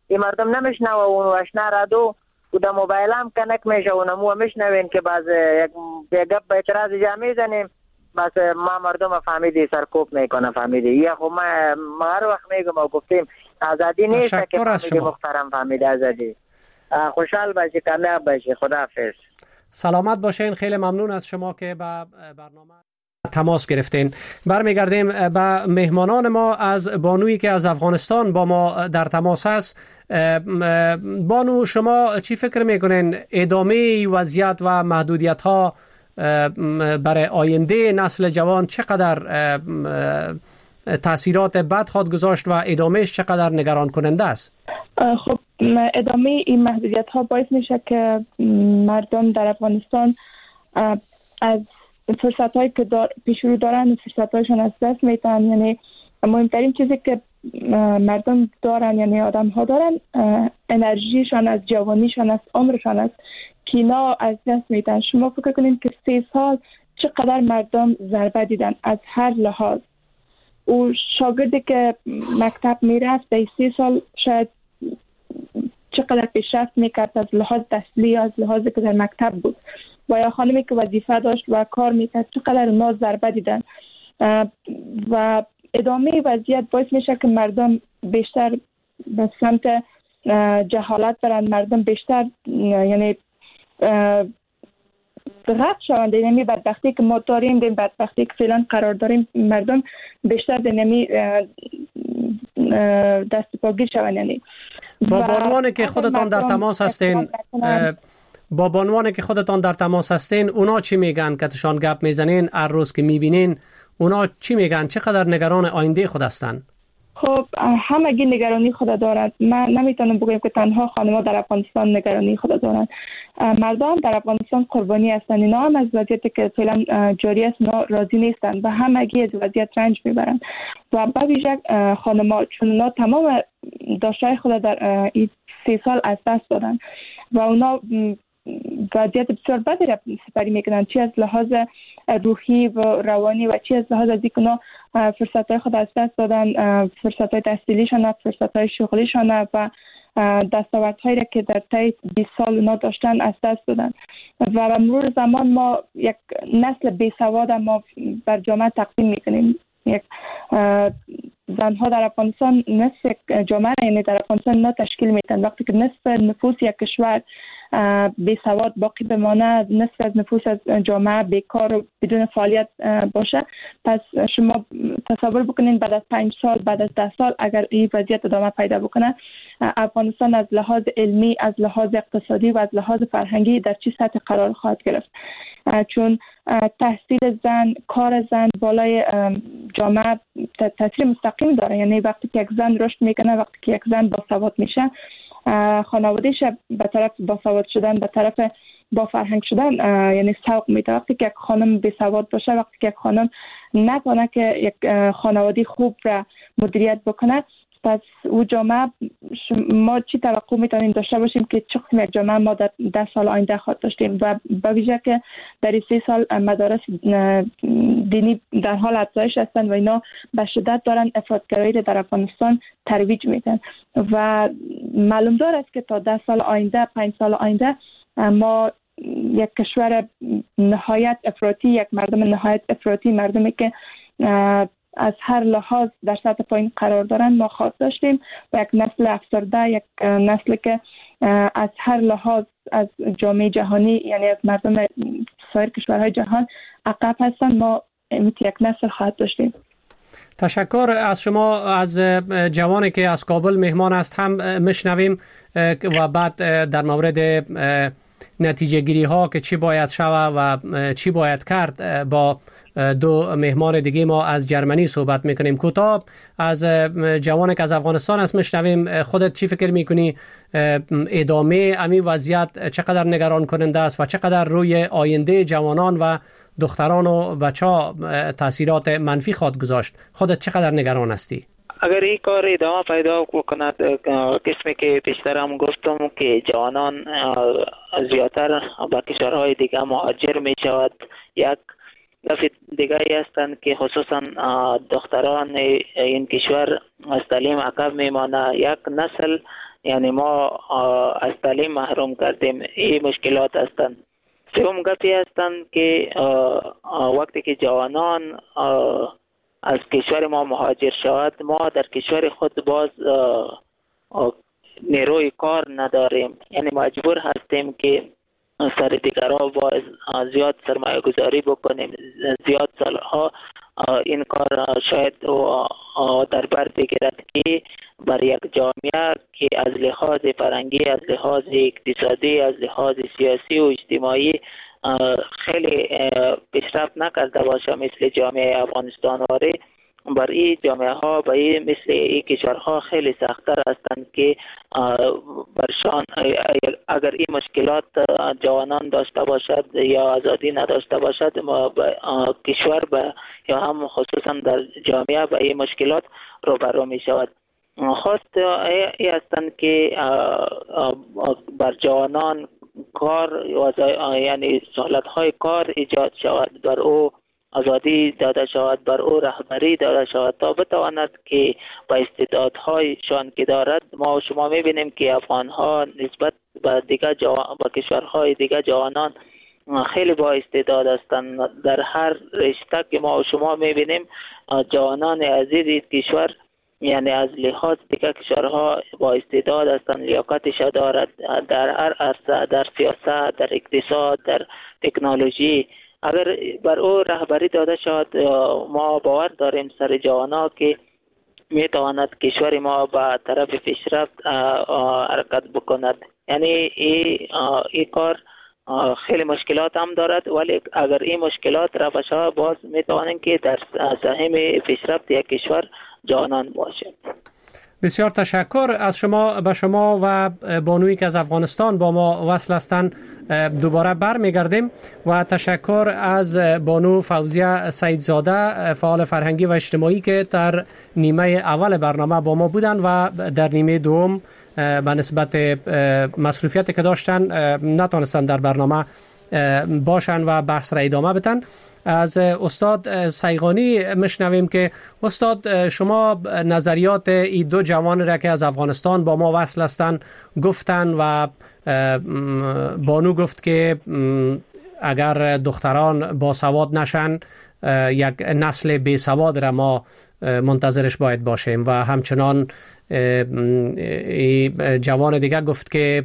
G: این مردم نمیشنوه و اشنا رادو و در موبایل هم کنک میشه و نمو میشنوین که باز یک گپ به اعتراض جا میزنیم، بس ما مردم فهمیدی سرکوب میکنه فهمیدی. یا خب ما, ما هر وقت میگم و گفتیم آزادی نیست که فهمیدی محترم فهمیدی آزادی. خوشحال باشی، کامیاب باشی، خداحافظ.
B: سلامت باشین. خیلی ممنون از شما که به برنامه تماس گرفتین. برمیگردیم به مهمانان ما. از بانویی که از افغانستان با ما در تماس هست. بانو، شما چی فکر میکنین ادامه وضعیت و محدودیت ها برای آینده نسل جوان چقدر تاثیرات بد خواهد گذاشت و ادامهش چقدر نگران کننده است؟
D: خب ادامه این محدودیت ها باعث میشه که مردم در افغانستان از فرصت هایی که دار پیش رو دارن فرصت هایشون از دست میتن. یعنی مهمترین چیزی که مردم دارن، یعنی آدم ها دارن، انرژیشان از جوانیشان از عمرشان است که اینا از دست میتن. شما فکر کنید که سه سال چقدر مردم ضربه دیدن از هر لحاظ. و شاگردی که مکتب میرفت در سه سال شاید چقدر پیشرفت میکرد از لحاظ تحصیلی، از لحاظی که در مکتب بود، و یا خانمی که وظیفه داشت و کار میکرد چقدر اونا ضربه دیدن. و ادامه وضعیت باعث میشه که مردم بیشتر به سمت جهالت برن، مردم بیشتر یعنی غرق شوند. یعنی بدبختی که ما داریم، این بدبختی که فعلا قرار داریم، مردم بیشتر دنیمی دست پاگیر شوند. یعنی
B: با بانوانی که خودتان در تماس هستین با بانوانی که خودتان در تماس هستین اونا چی میگن که تشان گپ میزنین هر روز که میبینین؟ اونا چی میگن؟ چقدر نگران آینده خود هستن؟
D: خب همگی نگرانی خود دارند. من نمیتونم بگم که تنها خانم‌ها در افغانستان نگرانی خود دارند. مردم در افغانستان قربانی هستند. اینا هم از وضعیتی که فعلا جاری است اونا راضی نیستند و همگی از وضعیت رنج میبرند. و به ویژه خانم‌ها، چون اونا تمام داشته‌های خود در این سه سال از دست دادن و اونا وضعیت بسیار بدی را سپری میکنن، چی از لحاظ روحی و روانی و چی از لحاظ از اینکه فرصت‌های خود از دست دادن، فرصت‌های تحصیلیشان، فرصت‌های شغلیشان و دستاوردهایی را که در طی بیست سال اونا داشتن از دست دادن. و به مرور زمان ما یک نسل بیسواد ما بر جامعه تقدیم میکنیم. یک زنها در افغانستان نصف جامعه، یعنی در افغانستان اینا تشکیل میتن. وقتی که نصف نفوس یک کشور بی سواد باقی بمانه، نصف از نفوس از جامعه بیکار و بدون فعالیت باشه، پس شما تصور بکنین بعد از پنج سال، بعد از ده سال اگر این وضعیت ادامه پیدا بکنه، افغانستان از لحاظ علمی، از لحاظ اقتصادی و از لحاظ فرهنگی در چه سطح قرار خواهد گرفت؟ چون تحصیل زن، کار زن بالای جامعه تاثیر مستقیم داره. یعنی وقتی که یک زن رشد میکنه، وقتی که یک زن باسواد میشه، خانوادهش به طرف باسواد شدن، به طرف با فرهنگ شدن یعنی سوق میده. وقتی که یک خانم بی سواد باشه، وقتی که یک خانم نتونه که یک خانواده خوب را مدیریت بکنه، پس او جامعه ما چی توقع میتونیم داشته باشیم که چه قسم یک جامعه ما در ده سال آینده خواهد داشتیم؟ و به ویژه که در این سه سال مدارس دینی در حال افزایش هستند و اینا به شدت دارن افراطگرایی در افغانستان ترویج میدن و معلوم دار است که تا ده سال آینده، پنج سال آینده ما یک کشور نهایت افراطی، یک مردم نهایت افراطی، مردمی که از هر لحاظ در سطح پایین قرار دارن ما خواهد داشتیم و یک نسل افسرده، یک نسل که از هر لحاظ از جامعه جهانی، یعنی از مردم سایر کشورهای جهان عقب هستن. ما یک نسل خواهد داشتیم.
B: تشکر از شما. از جوانی که از کابل مهمان است هم میشنویم و بعد در مورد نتیجه گیری ها که چی باید شود و چی باید کرد با دو مهمان دیگه ما از جرمنی صحبت میکنیم. کوتاه از جوانی که از افغانستان است میشنویم. خودت چی فکر میکنی ادامه امی وضعیت چقدر نگران کننده است و چقدر روی آینده جوانان و دختران و بچه‌ها تاثیرات منفی خواهد گذاشت؟ خودت چقدر نگران هستی؟
C: اگر این کار ادامه پیدا کند، قسمی که پیشتر هم گفتم که جوانان زیادتر به کشورهای دیگه مهاجر می شود، یک دفعه دیگری هستند که خصوصا دختران این کشور از تعلیم عقب می مانه. یک نسل یعنی ما از تعلیم محروم کردیم. این مشکلات هستند. سوم گپی هستند که وقتی که جوانان از کشور ما مهاجر شود، ما در کشور خود باز نیروی کار نداریم، یعنی مجبور هستیم که سر دیگرها باز زیاد سرمایه گذاری بکنیم، زیاد سالها این کار شاید در بر بگیرد که بر یک جامعه که از لحاظ فرهنگی، از لحاظ اقتصادی، از لحاظ سیاسی و اجتماعی خیلی پیشرفت نکرده باشه مثل جامعه افغانستان واره، بر این جامعه ها به این مثل این کشورها خیلی سخت‌تر هستند که برشان اگر این مشکلات جوانان داشته باشد یا آزادی نداشته باشد، کشور به یا هم خصوصا در جامعه به این مشکلات روبرو می شود. خواست این هستند که بر جوانان کار یعنی سهولت‌های کار ایجاد شود، بر او آزادی داده شود، بر او رهبری داده شود تا بتواند که با استعدادهایشان که دارد. ما شما می‌بینیم که افغان‌ها نسبت به دیگر جوان با کشورهای دیگر جوانان خیلی با استعداد هستند. در هر رشته که ما شما می‌بینیم جوانان عزیز کشور یعنی از لحاظ دیگر کشورها با استعداد هستند، لیاقتش دارد در هر عرصه، در سیاست، در اقتصاد، در تکنولوژی. اگر بر او رهبری داده شد ما باور داریم سر جوانا که میتواند کشور ما به طرف پیشرفت حرکت بکند. یعنی این کار خیلی مشکلات هم دارد، ولی اگر این مشکلات رفع شود باز میتوانیم که در سهم پیشرفت یک کشور جوانان باشد.
B: بسیار تشکر از شما. به شما و بانویی که از افغانستان با ما وصل هستند دوباره برمیگردیم و تشکر از بانو فوزیه سیدزاده فعال فرهنگی و اجتماعی که در نیمه اول برنامه با ما بودند و در نیمه دوم به نسبت مصروفیت که داشتن نتونستن در برنامه باشن و بحث را ادامه بدن. از استاد سیغانی مشنویم که استاد شما نظریات این دو جوان را که از افغانستان با ما وصل هستند گفتن و بانو گفت که اگر دختران باسواد نشن یک نسل بی سواد را ما منتظرش باید باشیم و همچنان جوان دیگه گفت که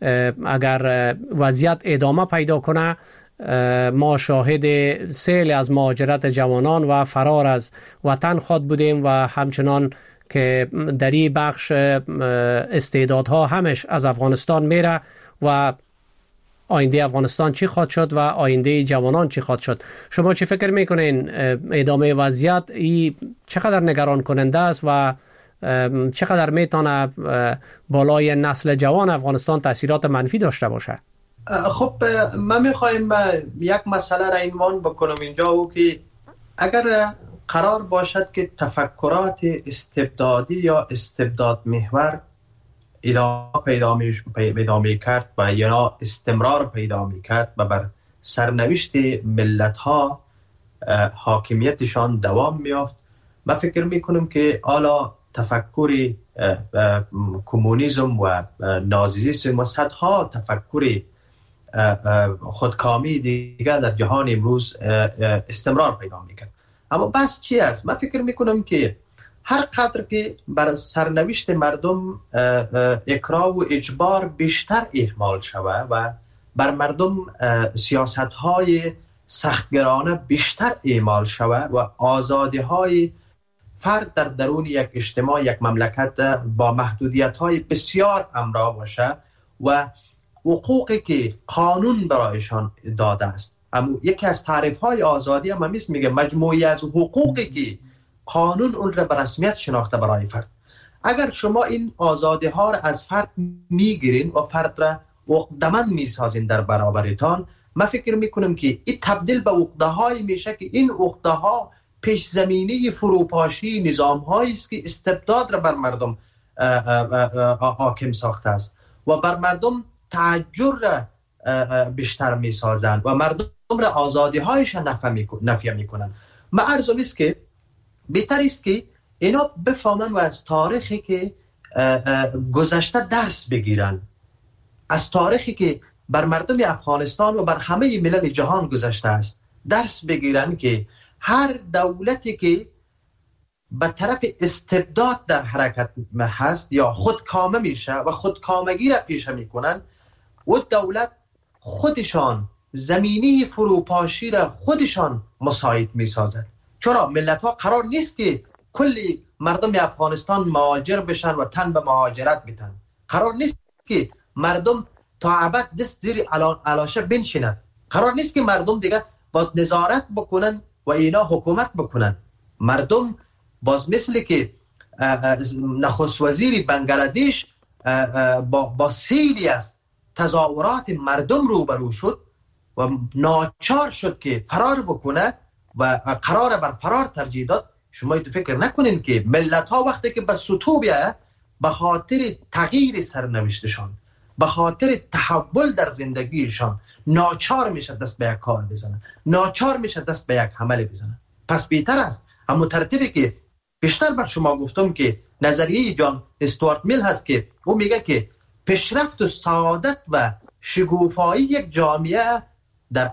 B: اگر وضعیت ادامه پیدا کنه ما شاهد سیل از مهاجرت جوانان و فرار از وطن خود بودیم و همچنان که در این بخش استعدادها همش از افغانستان میره و آینده افغانستان چی خواهد شد و آینده جوانان چی خواهد شد. شما چی فکر میکنین ادامه وضعیت این چقدر نگران کننده است و چقدر میتونه بالای نسل جوان افغانستان تاثیرات منفی داشته باشه؟
E: خب من میخوایم یک مسئله را عنوان بکنم اینجا و که اگر قرار باشد که تفکرات استبدادی یا استبداد محور ادامه پیدا پیدا می کرد و یا استمرار پیدا می کرد و بر سرنوشت ملت ها حاکمیتشان دوام میافت، من فکر میکنم که حالا تفکر کمونیسم و نازیسم و صدها تفکر خودکامی دیگر در جهان امروز استمرار پیدا میکنه. اما بس چی است؟ من فکر میکنم که هر قدر که بر سرنوشت مردم اکراه و اجبار بیشتر اهمال شود و بر مردم سیاست های سختگرانه بیشتر اعمال شود و آزادی های فرد در درون یک اجتماع، یک مملکت با محدودیت های بسیار همراه باشه و حقوقی که قانون برایشان داده است. اما یکی از تعریف های آزادی هم همیست میگه مجموعی از حقوقی که قانون اون را به رسمیت شناخته برای فرد. اگر شما این آزادی ها را از فرد میگیرین و فرد را عقده‌مند میسازین در برابرتان، من فکر میکنم که این تبدیل به عقده های میشه که این عقده ها پیش زمینه فروپاشی نظام هایی است که استبداد را بر مردم حاکم ساخته است و بر مردم تعجر را بیشتر می سازند و مردم را آزادی هایش نفی می کنند. من عرضم است که بهتر است که اینا بفهمن و از تاریخی که گذشته درس بگیرن، از تاریخی که بر مردم افغانستان و بر همه ملل جهان گذشته است درس بگیرن که هر دولتی که به طرف استبداد در حرکت هست یا خودکامه میشه و خودکامگی را پیشه میکنن، و دولت خودشان زمینی فروپاشی را خودشان مساعد میسازد. چرا ملت ها قرار نیست که کلی مردم افغانستان مهاجر بشن و تن به مهاجرت بتن. قرار نیست که مردم تا ابد دست زیر علاشه بنشینند. قرار نیست که مردم دیگه باز نظارت بکنن و اینا حکومت بکنن. مردم باز مثل که نخست وزیر بنگلادش با, با سیلی از تظاهرات مردم روبرو شد و ناچار شد که فرار بکنه و قرار بر فرار ترجیح داد. شما تو فکر نکنین که ملت ها وقتی که به سطوح بیایه به خاطر تغییر سرنوشتشان، به خاطر تحول در زندگیشان ناچار میشه دست به یک کار بزنن، ناچار میشه دست به یک عمل بزنن. پس بهتر است همون ترتیبی که بیشتر بر شما گفتم که نظریه جان استوارت میل هست که او میگه که پیشرفت و سعادت و شگوفایی یک جامعه در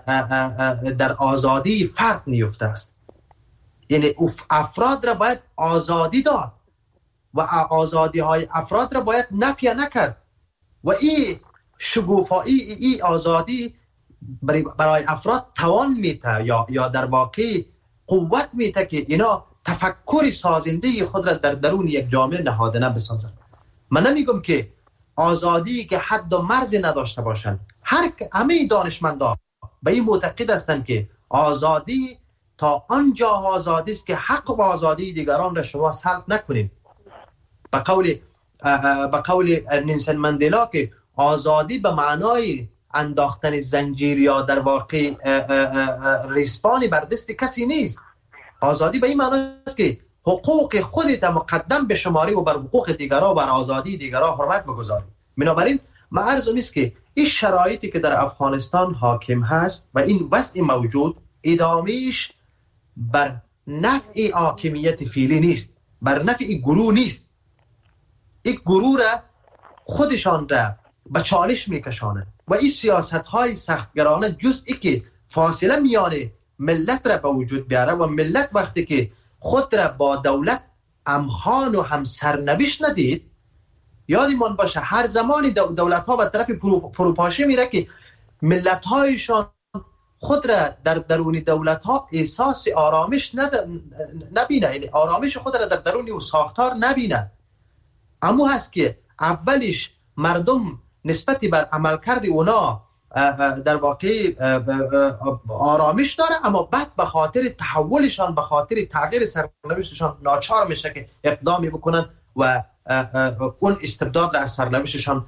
E: در آزادی فرد نیفته است. یعنی افراد را باید آزادی داد و آزادی های افراد را باید نفی نکرد و این شگوفایی، این آزادی برای افراد توان میته یا یا در واقع قوت میته که اینا تفکر سازنده خود را در درون یک جامعه نهادینه بسازند. من نمیگم که آزادی که حد و مرزی نداشته باشند. هر همه دانشمندان به این معتقد هستند که آزادی تا آنجا آزادی است که حق و آزادی دیگران را شما سلب نکنید. به قول به قول نلسون ماندلا که آزادی به معنای انداختن زنجیر یا در واقع ریسپانی بر دست کسی نیست. آزادی به این معنی است که حقوق خودت مقدم به شماری و بر حقوق دیگران و بر آزادی دیگران حرمت بگذاری. بنابراین من عرضم است که این شرایطی که در افغانستان حاکم هست و این وضع موجود ادامهش بر نفع حاکمیت فعلی نیست، بر نفع گروه نیست. این گروه را خودشان را به چالش میکشانه و این سیاست های سختگرانه جزئی که فاصله میان ملت را به وجود بیاره و ملت وقتی که خود را با دولت همخوان و هم سرنوشت ندید، یادمان باشه هر زمانی دولت ها به طرف فروپاشی میره که ملت هایشان خود را در درون دولت ها احساس آرامش نبینه، یعنی آرامش خود را در درون و ساختار نبینه. اما هست که اولش مردم نسبتی بر عملکرد اونا در واقع آرامش داره، اما بعد به خاطر تحولشان، به خاطر تغییر سرنوشتشان ناچار میشه که اقدامی بکنن و اون استبداد را از سرنوشتشان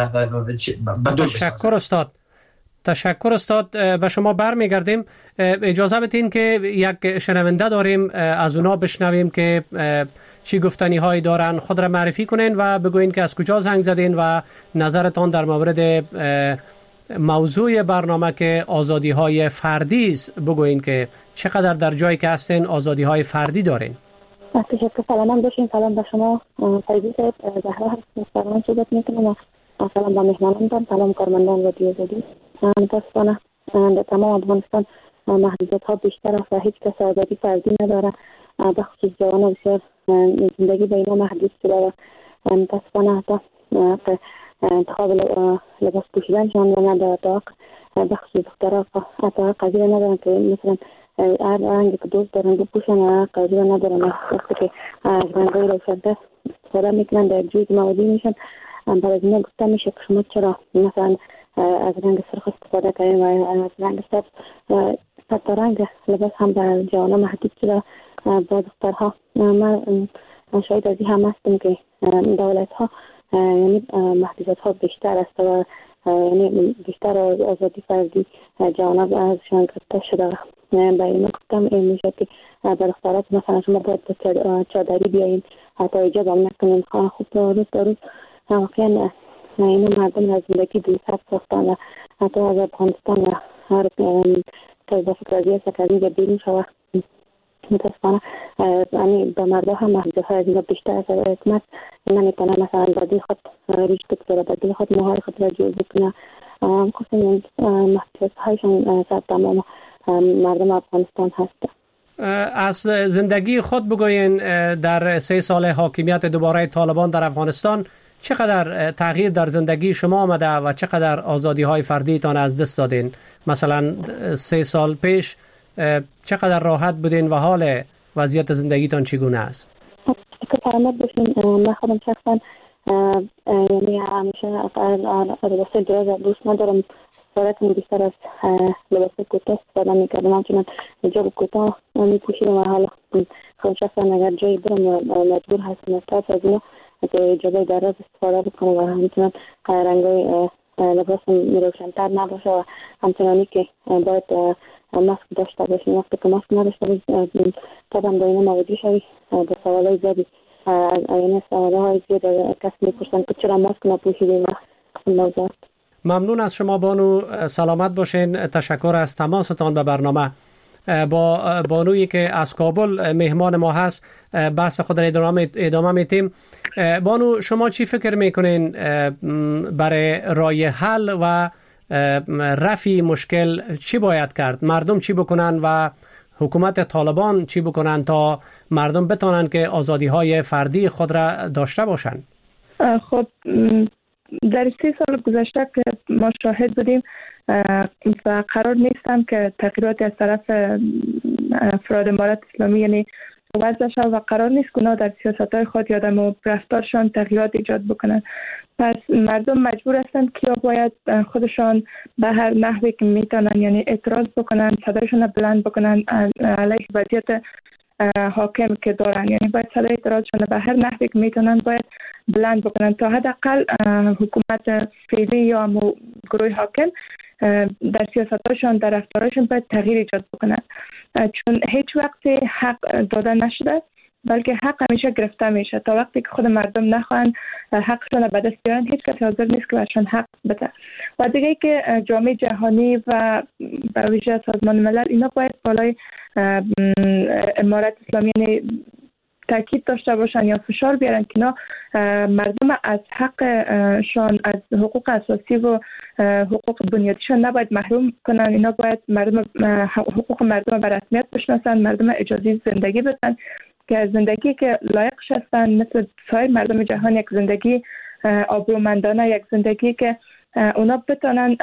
E: بدون بسازن.
B: تشکر استاد. تشکر استاد. به شما برمیگردیم. اجازه بدین که یک شنونده داریم، از اونا بشنویم که چی گفتنی هایی دارن. خود را معرفی کنین و بگوین که از کجا زنگ زدین و نظرتان در مورد موضوع برنامه که آزادی های فردی است بگوین که چقدر در جایی که هستین آزادی های فردی دارین.
H: تشکر. سلام باشین. سلام به شما فیضی صاحب. زهرا هستم، سلام صحبت میکنم. سلام به مهمانان، سلام کارمندان رادیو آزادی. متاسفانه در تمام افغانستان محدودیت ها بیشتر است و هیچ کس آزادی فردی نداره. به خصوص جوانان بسیار زندگی به اینا محدود شده و متاسفانه حتی انتخاب لباس پوشیدنشان را نداره. به خصوص دخترها حتی قضیه ندارن که مثلا هر رنگی که دوست دارن بپوشن، قضیه ندارن. وقتی که از رنگای روشن‌تر استفاده میکنن در جوی موادی میشن. برای اینا گفته میشه که شما چرا مثلا از رنگ سرخ استفاده کنید و از رنگ سبز. حتی رنگ لباس هم به جوانان محدود شده با دخترها. من شاید از این هم هستم که دولت ها یعنی محدودیت ها بیشتر است و یعنی بیشتر آزادی فردی جوانان ازشان گرفته شده. به این گفتم این میشه که بر دخترات مثلا شما باید چادری بیایین، حتی ایجاب هم نکنین. خوب روز به روز واقعا اینو مردم از زندگی دوست ساختن و حتی از افغانستان و هر طرز فکرازی است که از اینجا بیرون شود. متاسفانه یعنی به مردم هم محدودهای از اینا بیشتر از حکومت نمیتونه مثلا بدی خود ریش بگذاره، بدی خود موهای خود را جور بکنه. خصوصا محدودیت هایشان سر تمام مردم افغانستان هست.
B: از زندگی خود بگوین در سه سال حاکمیت دوباره طالبان در افغانستان چقدر تغییر در زندگی شما آمده و چقدر آزادی های فردیتان از دست دادین؟ مثلا سه سال پیش چقدر راحت بودین و حال وضعیت زندگیتان چگونه است؟
H: که سلامت باشین. من خودم شخصا یعنی همیشه لباس دراز دوست ندارم، صورتم بیشتر از لباس کوتاه استفاده میکردم، همچنان حجاب کوتاه میپوشیدم و حالا خودم شخصا اگر جایی برم مجبور هستم استفاده از اینا که حجاب دراز استفاده بکنم و همچنان رنگای لباسم روشن‌تر نباشه و همچنانی که باید ماسک داشته باشیم. وقتی که ماسک نداشته باشیم طبعا با اینا مواجه شوی به سوالای زیادی، یعنی سوالای زیاد کس میپرسن که چرا ماسک نپوشیدیم و موضوعات.
B: ممنون از شما بانو، سلامت باشین. تشکر از تماستان به برنامه. با بانویی که از کابل مهمان ما هست بحث خود را ادامه ادامه میتیم. بانو، شما چی فکر میکنین برای رای حل و رفع مشکل چی باید کرد؟ مردم چی بکنن و حکومت طالبان چی بکنن تا مردم بتونن که آزادی های فردی خود را داشته باشن؟
D: خب در سی سال گذشته که ما شاهد بودیم و قرار نیستم که تغییراتی از طرف افراد امارت اسلامی یعنی وضع شد و قرار نیست که اونا در سیاست‌های خود یا در رفتارشان تغییرات ایجاد بکنن. پس مردم مجبور هستند که باید خودشان به هر نحوی که میتونن یعنی اعتراض بکنن، صدایشان بلند بکنن علیه وضعیت حاکم که دارن، یعنی باید صدای اعتراضشان به هر نحوی که میتونن باید بلند بکنن تا حداقل حکومت فعلی یا گروه حاکم در سیاستاشون در رفتارشون باید تغییر ایجاد بکنن، چون هیچ وقت حق داده نشده بلکه حق همیشه گرفته میشه. تا وقتی که خود مردم نخواهند حقشون به دست بیارن هیچ کس حاضر نیست که برشان حق بده. و دیگه که جامعه جهانی و به ویژه سازمان ملل اینا باید بالای امارت اسلامی یعنی تاکید داشته باشن یا فشار بیارن که اینا مردم از حقشان، از حقوق اساسی و حقوق بنیادیشان نباید محروم کنن. اینا باید مردم حقوق مردم به رسمیت بشناسن، مردم اجازه زندگی بدن که زندگی که لایقش هستن مثل سایر مردم جهان، یک زندگی آبرومندانه، یک زندگی که اونا بتونن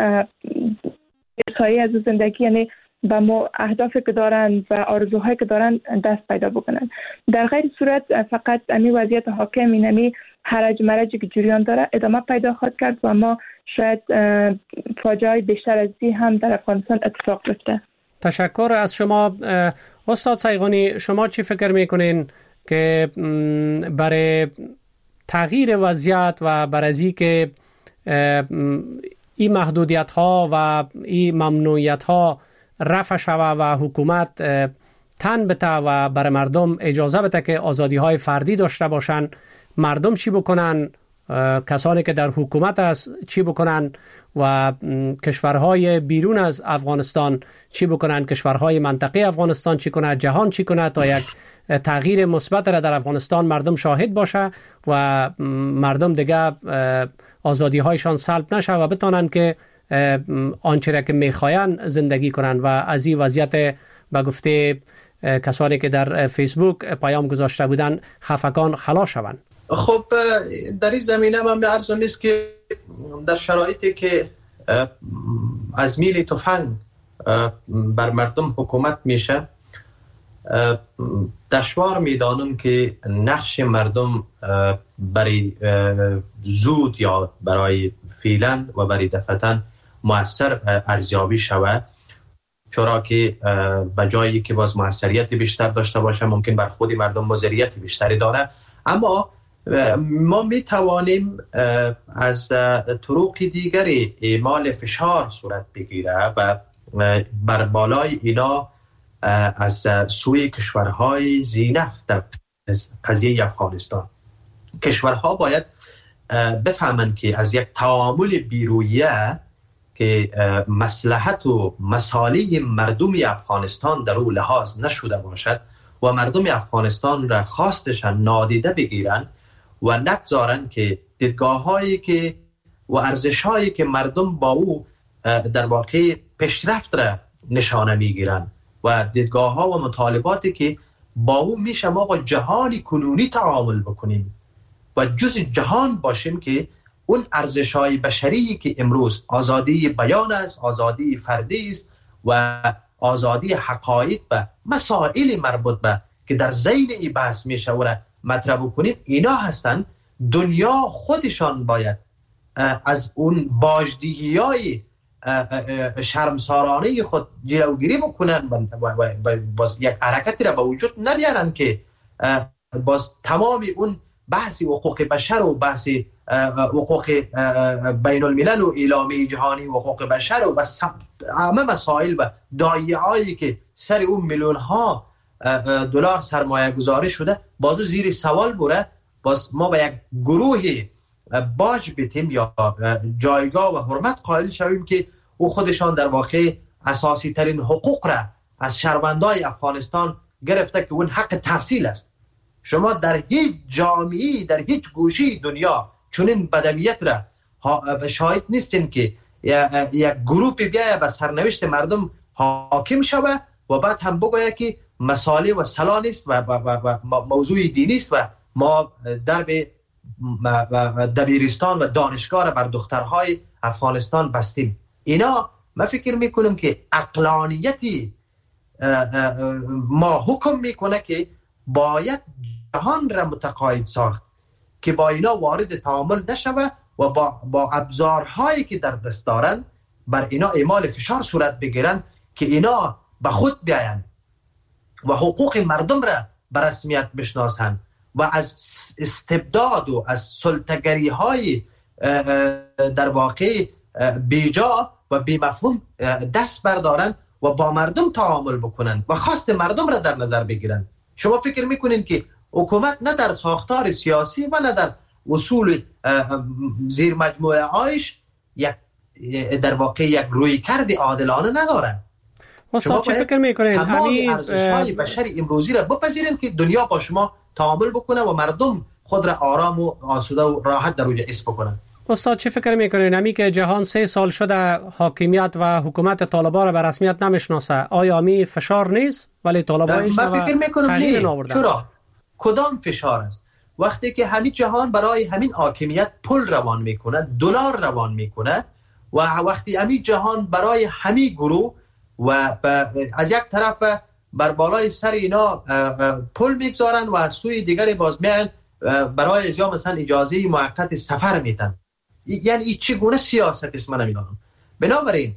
D: سایه از زندگی یعنی با ما اهدافی که دارن و آرزوهایی که دارن دست پیدا بکنن. در غیر صورت فقط امی وضعیت حاکم اینمی حرج مرجی که جریان داره ادامه پیدا خواهد کرد و ما شاید فاجعه بیشتر از این هم در افغانستان اتفاق بیفته.
B: تشکر از شما. استاد صیغانی، شما چی فکر میکنین که برای تغییر وضعیت و برای که این محدودیت ها و این ممنوعیت ها رفع شوه و حکومت تن بده و برای مردم اجازه بده که آزادی های فردی داشته باشن، مردم چی بکنن؟ کسانی که در حکومت است چی بکنن و کشورهای بیرون از افغانستان چی بکنن؟ کشورهای منطقه افغانستان چی کنه؟ جهان چی کنه تا یک تغییر مثبت را در افغانستان مردم شاهد باشه و مردم دیگه آزادی هایشان سلب نشه و بتونن که آنچه را که میخواین زندگی کنن و از این وضعیت به گفته کسانی که در فیسبوک پیام گذاشته بودن خفگان خلاص شوند.
E: خب در این زمینه من به عرض نیست که در شرایطی که از میل تفنگ بر مردم حکومت میشه دشوار میدانم که نقش مردم برای زود یا برای فعلا و برای دفعتن مؤثر ارزیابی شود، چرا که به جایی که باز موثریت بیشتر داشته باشه ممکن بر خود مردم مضریت بیشتری داره. اما ما می توانیم از طرق دیگری اعمال فشار صورت بگیره و بر بالای اینا از سوی کشورهای ذی‌نفت در قضیه افغانستان. کشورها باید بفهمند که از یک تعامل بیرویه که مصلحت و مصالح مردم افغانستان در او لحاظ نشده باشد، و مردم افغانستان را خواستشان نادیده بگیرن و نگذارن که دیدگاه هایی که و ارزش هایی که مردم با او در واقع پیشرفت را نشانه میگیرن و دیدگاه ها و مطالباتی که با او میشه ما با جهان کنونی تعامل بکنیم و جز جهان باشیم که اون ارزش های بشری که امروز آزادی بیان است، آزادی فردی است و آزادی حقایق و مسائل مربوط به که در ذیل این بحث میشه و را مطرح کنیم، اینا هستن. دنیا خودشان باید از اون باجدهی های شرمسارانه خود جلوگیری بکنن و باز یک حرکتی را به وجود نبیارن که باز تمام اون بحث حقوق بشر و بحث حقوق بین الملل و اعلامیه جهانی حقوق بشر و همه مسائل و دایعه‌ای که سر اون میلیون ها دلار سرمایه گذاری شده بازو زیر سوال بره. باز ما به یک گروه باج بیتیم یا جایگاه و حرمت قائل شویم که او خودشان در واقع اساسی ترین حقوق را از شهروندای افغانستان گرفته که اون حق تحصیل است. شما در هیچ جامعه در هیچ گوشه دنیا چنین بدویت را شاهد نیستین که یک گروه بیایه به سرنوشت مردم حاکم شوه و بعد هم بگویه که مسائل و صلاح نیست و, و, و, و موضوع دینی است و ما درب دبیرستان و دانشگاه را بر دخترهای افغانستان بستیم. اینا من فکر میکنم که عقلانیتی ما حکم میکنه که باید جهان را متقاعد ساخت که با اینا وارد تعامل نشوه و با, با ابزارهایی که در دست دارن بر اینا اعمال فشار صورت بگیرن که اینا به خود بیاین و حقوق مردم را به رسمیت بشناسن و از استبداد و از سلطه‌گری های در واقع بیجا و بی‌مفهوم دست بردارن و با مردم تعامل بکنن و خواست مردم را در نظر بگیرن. شما فکر میکنین که حکومت نه در ساختار سیاسی و نه در اصول زیر مجموعه هایش یک در واقع یک رویکرد عادلانه نداره؟
B: شما چه فکر میکنین؟
E: همین ارزش‌های بشری امروزی را بپذیرین که دنیا با شما تعامل بکنه و مردم خود را آرام و آسوده و راحت در اونجا حس بکنن.
B: استاد چه فکر میکنین؟ همی که جهان سه سال شده حاکمیت و حکومت طالبان را به رسمیت نمیشناسه، آیا می فشار نیست ولی طالبان ایش
E: من فکر میکنم نه. چرا؟ کدام فشار است؟ وقتی که همین جهان برای همین حاکمیت پول روان میکنه، دلار روان میکنه و وقتی همین جهان برای همین گروه و از یک طرف بر بالای سر اینا پول میگذارن و از سوی دیگری باز میان برای اجرا مثلا اجازه موقت سفر میتن. یعنی این چگونه سیاست است من نمیدونم. بنابراین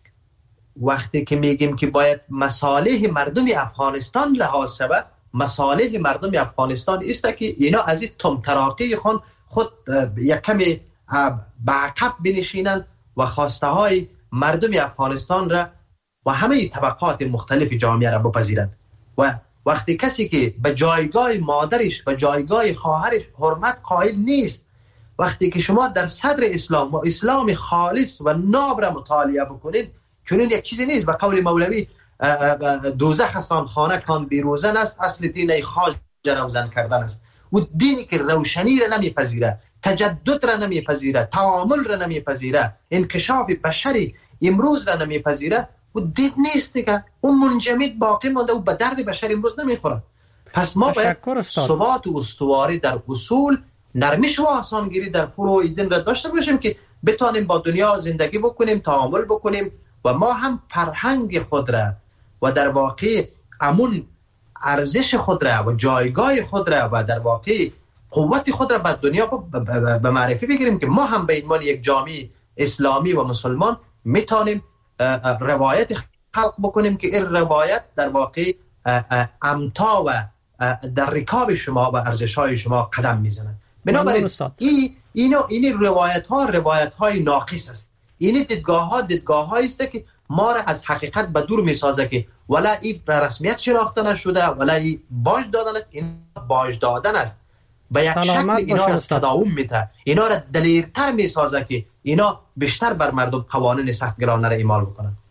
E: وقتی که میگیم که باید مصالح مردم افغانستان لحاظ شود، مصالح مردم افغانستان است که اینا از این تمتراقی خود خود یک کمی به عقب بنشینن و خواسته های مردم افغانستان را و همه طبقات مختلف جامعه را بپذیرند. و وقتی کسی که به جایگاه مادرش و جایگاه خواهرش حرمت قائل نیست، وقتی که شما در صدر اسلام و اسلام خالص و ناب را مطالعه بکنید، چون این یک چیزی نیست. به قول مولوی دوزخ هستان خانه کان بیروزن است، اصل دین خاج روزن کردن است. و دینی که روشنی را نمیپذیره، تجدد را نمیپذیره، تعامل را نمیپذیره، انکشاف بشری امروز را نمیپذیره، و دید نیست دیگه. اون منجمد باقی مانده و به درد بشر امروز نمیخوره. پس ما باید ثبات و استواری در اصول، نرمش و آسانگیری در فروع دین را داشته باشیم که بتانیم با دنیا زندگی بکنیم، تعامل بکنیم و ما هم فرهنگ خود را و در واقع امون ارزش خود را و جایگاه خود را و در واقع قوت خود را بر دنیا به معرفی بگیریم که ما هم به عنوان یک جامعه اسلامی و مسلمان میتونیم روایت خلق بکنیم که این روایت در واقع امتا و در رکاب شما و ارزش‌های شما قدم میزنند. بنابراین این اینو این روایت ها روایت های ناقص است. این دیدگاه ها دیدگاه هایی است که ما را از حقیقت به دور میسازه که ولا این رسمیت شناخته نشده ولا این باج دادن است. این باج دادن است به یک شکل اینا را تداوم میده، اینا را دلیرتر میسازه که اینا بیشتر بر مردم قوانین سختگیرانه را اعمال بکنن.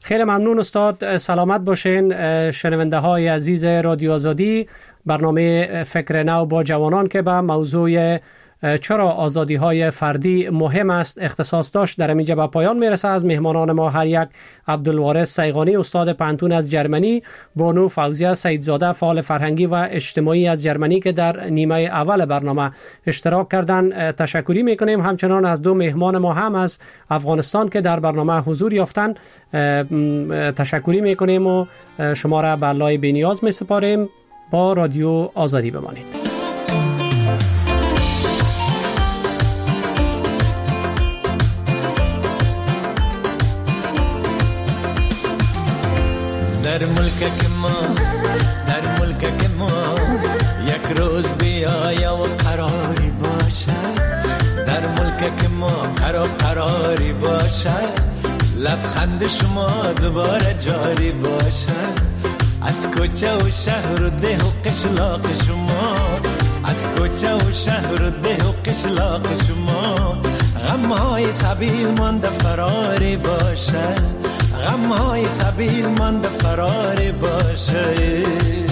B: خیلی ممنون استاد، سلامت باشین. شنونده های عزیز رادیو آزادی، برنامه فکر نو با جوانان که به موضوع چرا آزادی های فردی مهم است اختصاص داشت در اینجا به پایان میرسه. از مهمانان ما هر یک: عبدالوارث سیغانی استاد پانتون از جرمنی، بانو فوزیه سیدزاده فعال فرهنگی و اجتماعی از جرمنی که در نیمه اول برنامه اشتراک کردن تشکری میکنیم. همچنان از دو مهمان ما هم از افغانستان که در برنامه حضور یافتن تشکری میکنیم و شما را به لای بی‌نیاز میسپاریم. با رادیو آزادی بمانید.
I: در ملک ما در ملک ما یک روز بیایا و قراری باشه، در ملک ما قرار قراری باشه، لبخند شما دوباره جاری باشه، از کوچه و شهر و ده و قشلاق شما، از کوچه و شهر و ده و قشلاق شما، غمهای سبیل مانده فراری باشه، غمهای سبیل مانده فراری باشه،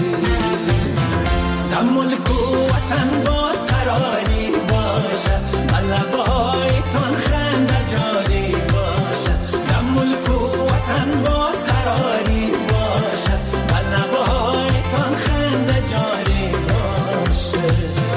I: در ملک و وطن باز قراری باشه، لبهایتان خنده جاری باشه، در ملک و وطن باز قراری باشه، لبهایتان خنده جاری باشه.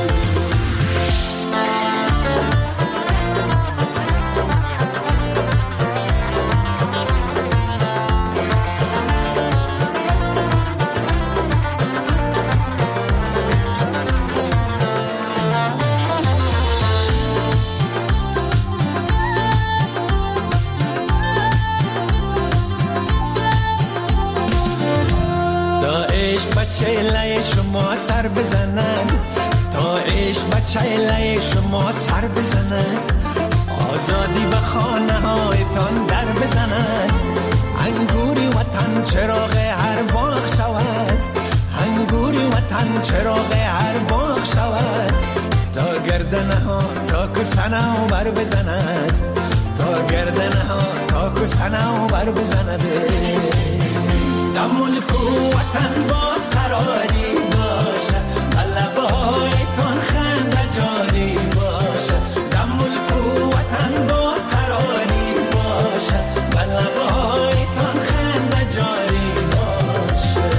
I: چهله شما سر بزنن، تا عشق بچه لای شما سر بزنن، آزادی به خانه هایتان در بزنن، انگوری وطن چراغ هر باغ شود، انگوری وطن چراغ هر باغ شود، تا گردنه ها تا کسنه و بر بزند، تا گردنه ها تا کسنه و بر بزند، در ملک و وطن باز قراری باشه، لبهایتان خنده جاری باشه، در ملک و وطن باز قراری باشه، لبهایتان خنده جاری باشه.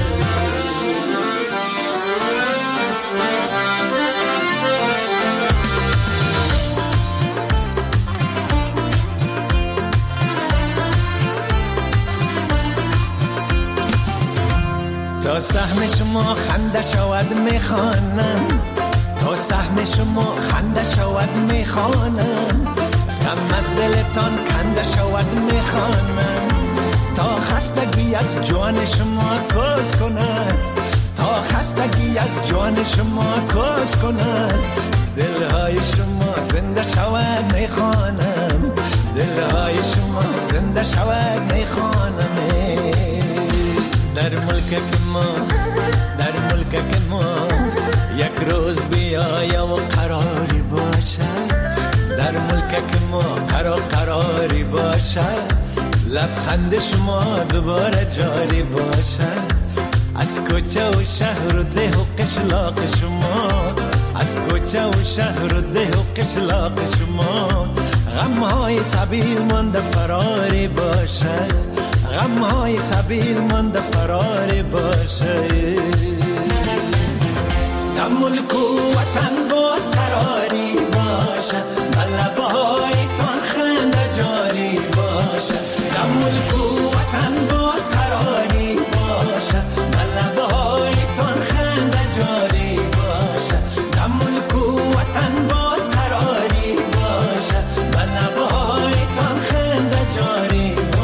I: تا سهم شما خنده شود میخوانم، تا سهم شما خنده شود میخوانم، غم از دلتان کنده شود میخوانم، تا خستگی از جان شما کج کند، تا خستگی از جان شما کج کند، دلهای شما زنده شود میخوانم، دلهای شما زنده شود میخوانم، در ملک ما در ملک ما یک روز بیایا و قراری باشه، در ملک ما قرار قراری باشه، لبخند شما دوباره جاری باشه، از کوچه و شهر و ده و قشلاق شما، از کوچه و شهر و ده و قشلاق شما، غمهای سبیل مانده فراری باشه، غمهای سبیل مانده فراری باشه، در ملک و وطن باز قراری باشه، لبهایتان خنده جاری باشه، در ملک و وطن باز قراری باشه، لبهایتان خنده جاری باشه، در ملک و وطن باز قراری باشه، لبهایتان خنده جاری باشه.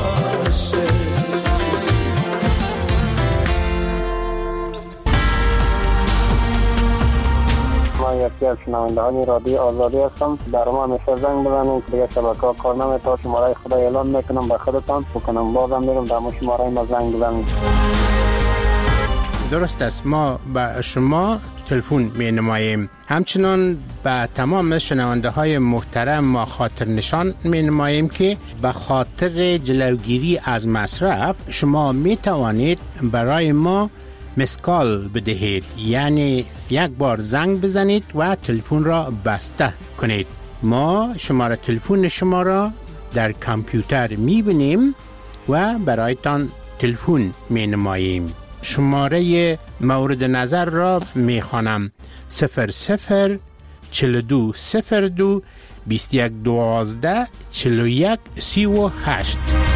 J: یکی از شنوندگان رادیو آزادی هستم. در ما همیشه زنگ بزنید دیگه شبکه ها کار نمیکنه، تا شماره خدا اعلان میکنم به خودتان بکنم، بازم میرم در مو شماره ما زنگ بزنید.
K: درست است، ما با شما تلفن می نماییم. همچنان به تمام شنونده های محترم ما خاطر نشان می نماییم که به خاطر جلوگیری از مصرف شما می توانید برای ما مسکال بدهید، یعنی یک بار زنگ بزنید و تلفن را بسته کنید. ما شماره تلفن شما را در کامپیوتر می بینیم و برایتان تلفن می نماییم. شماره مورد نظر را می خوانم: صفر صفر چل دو صفر دو بیست یک دوازده چل یک سی و هشت.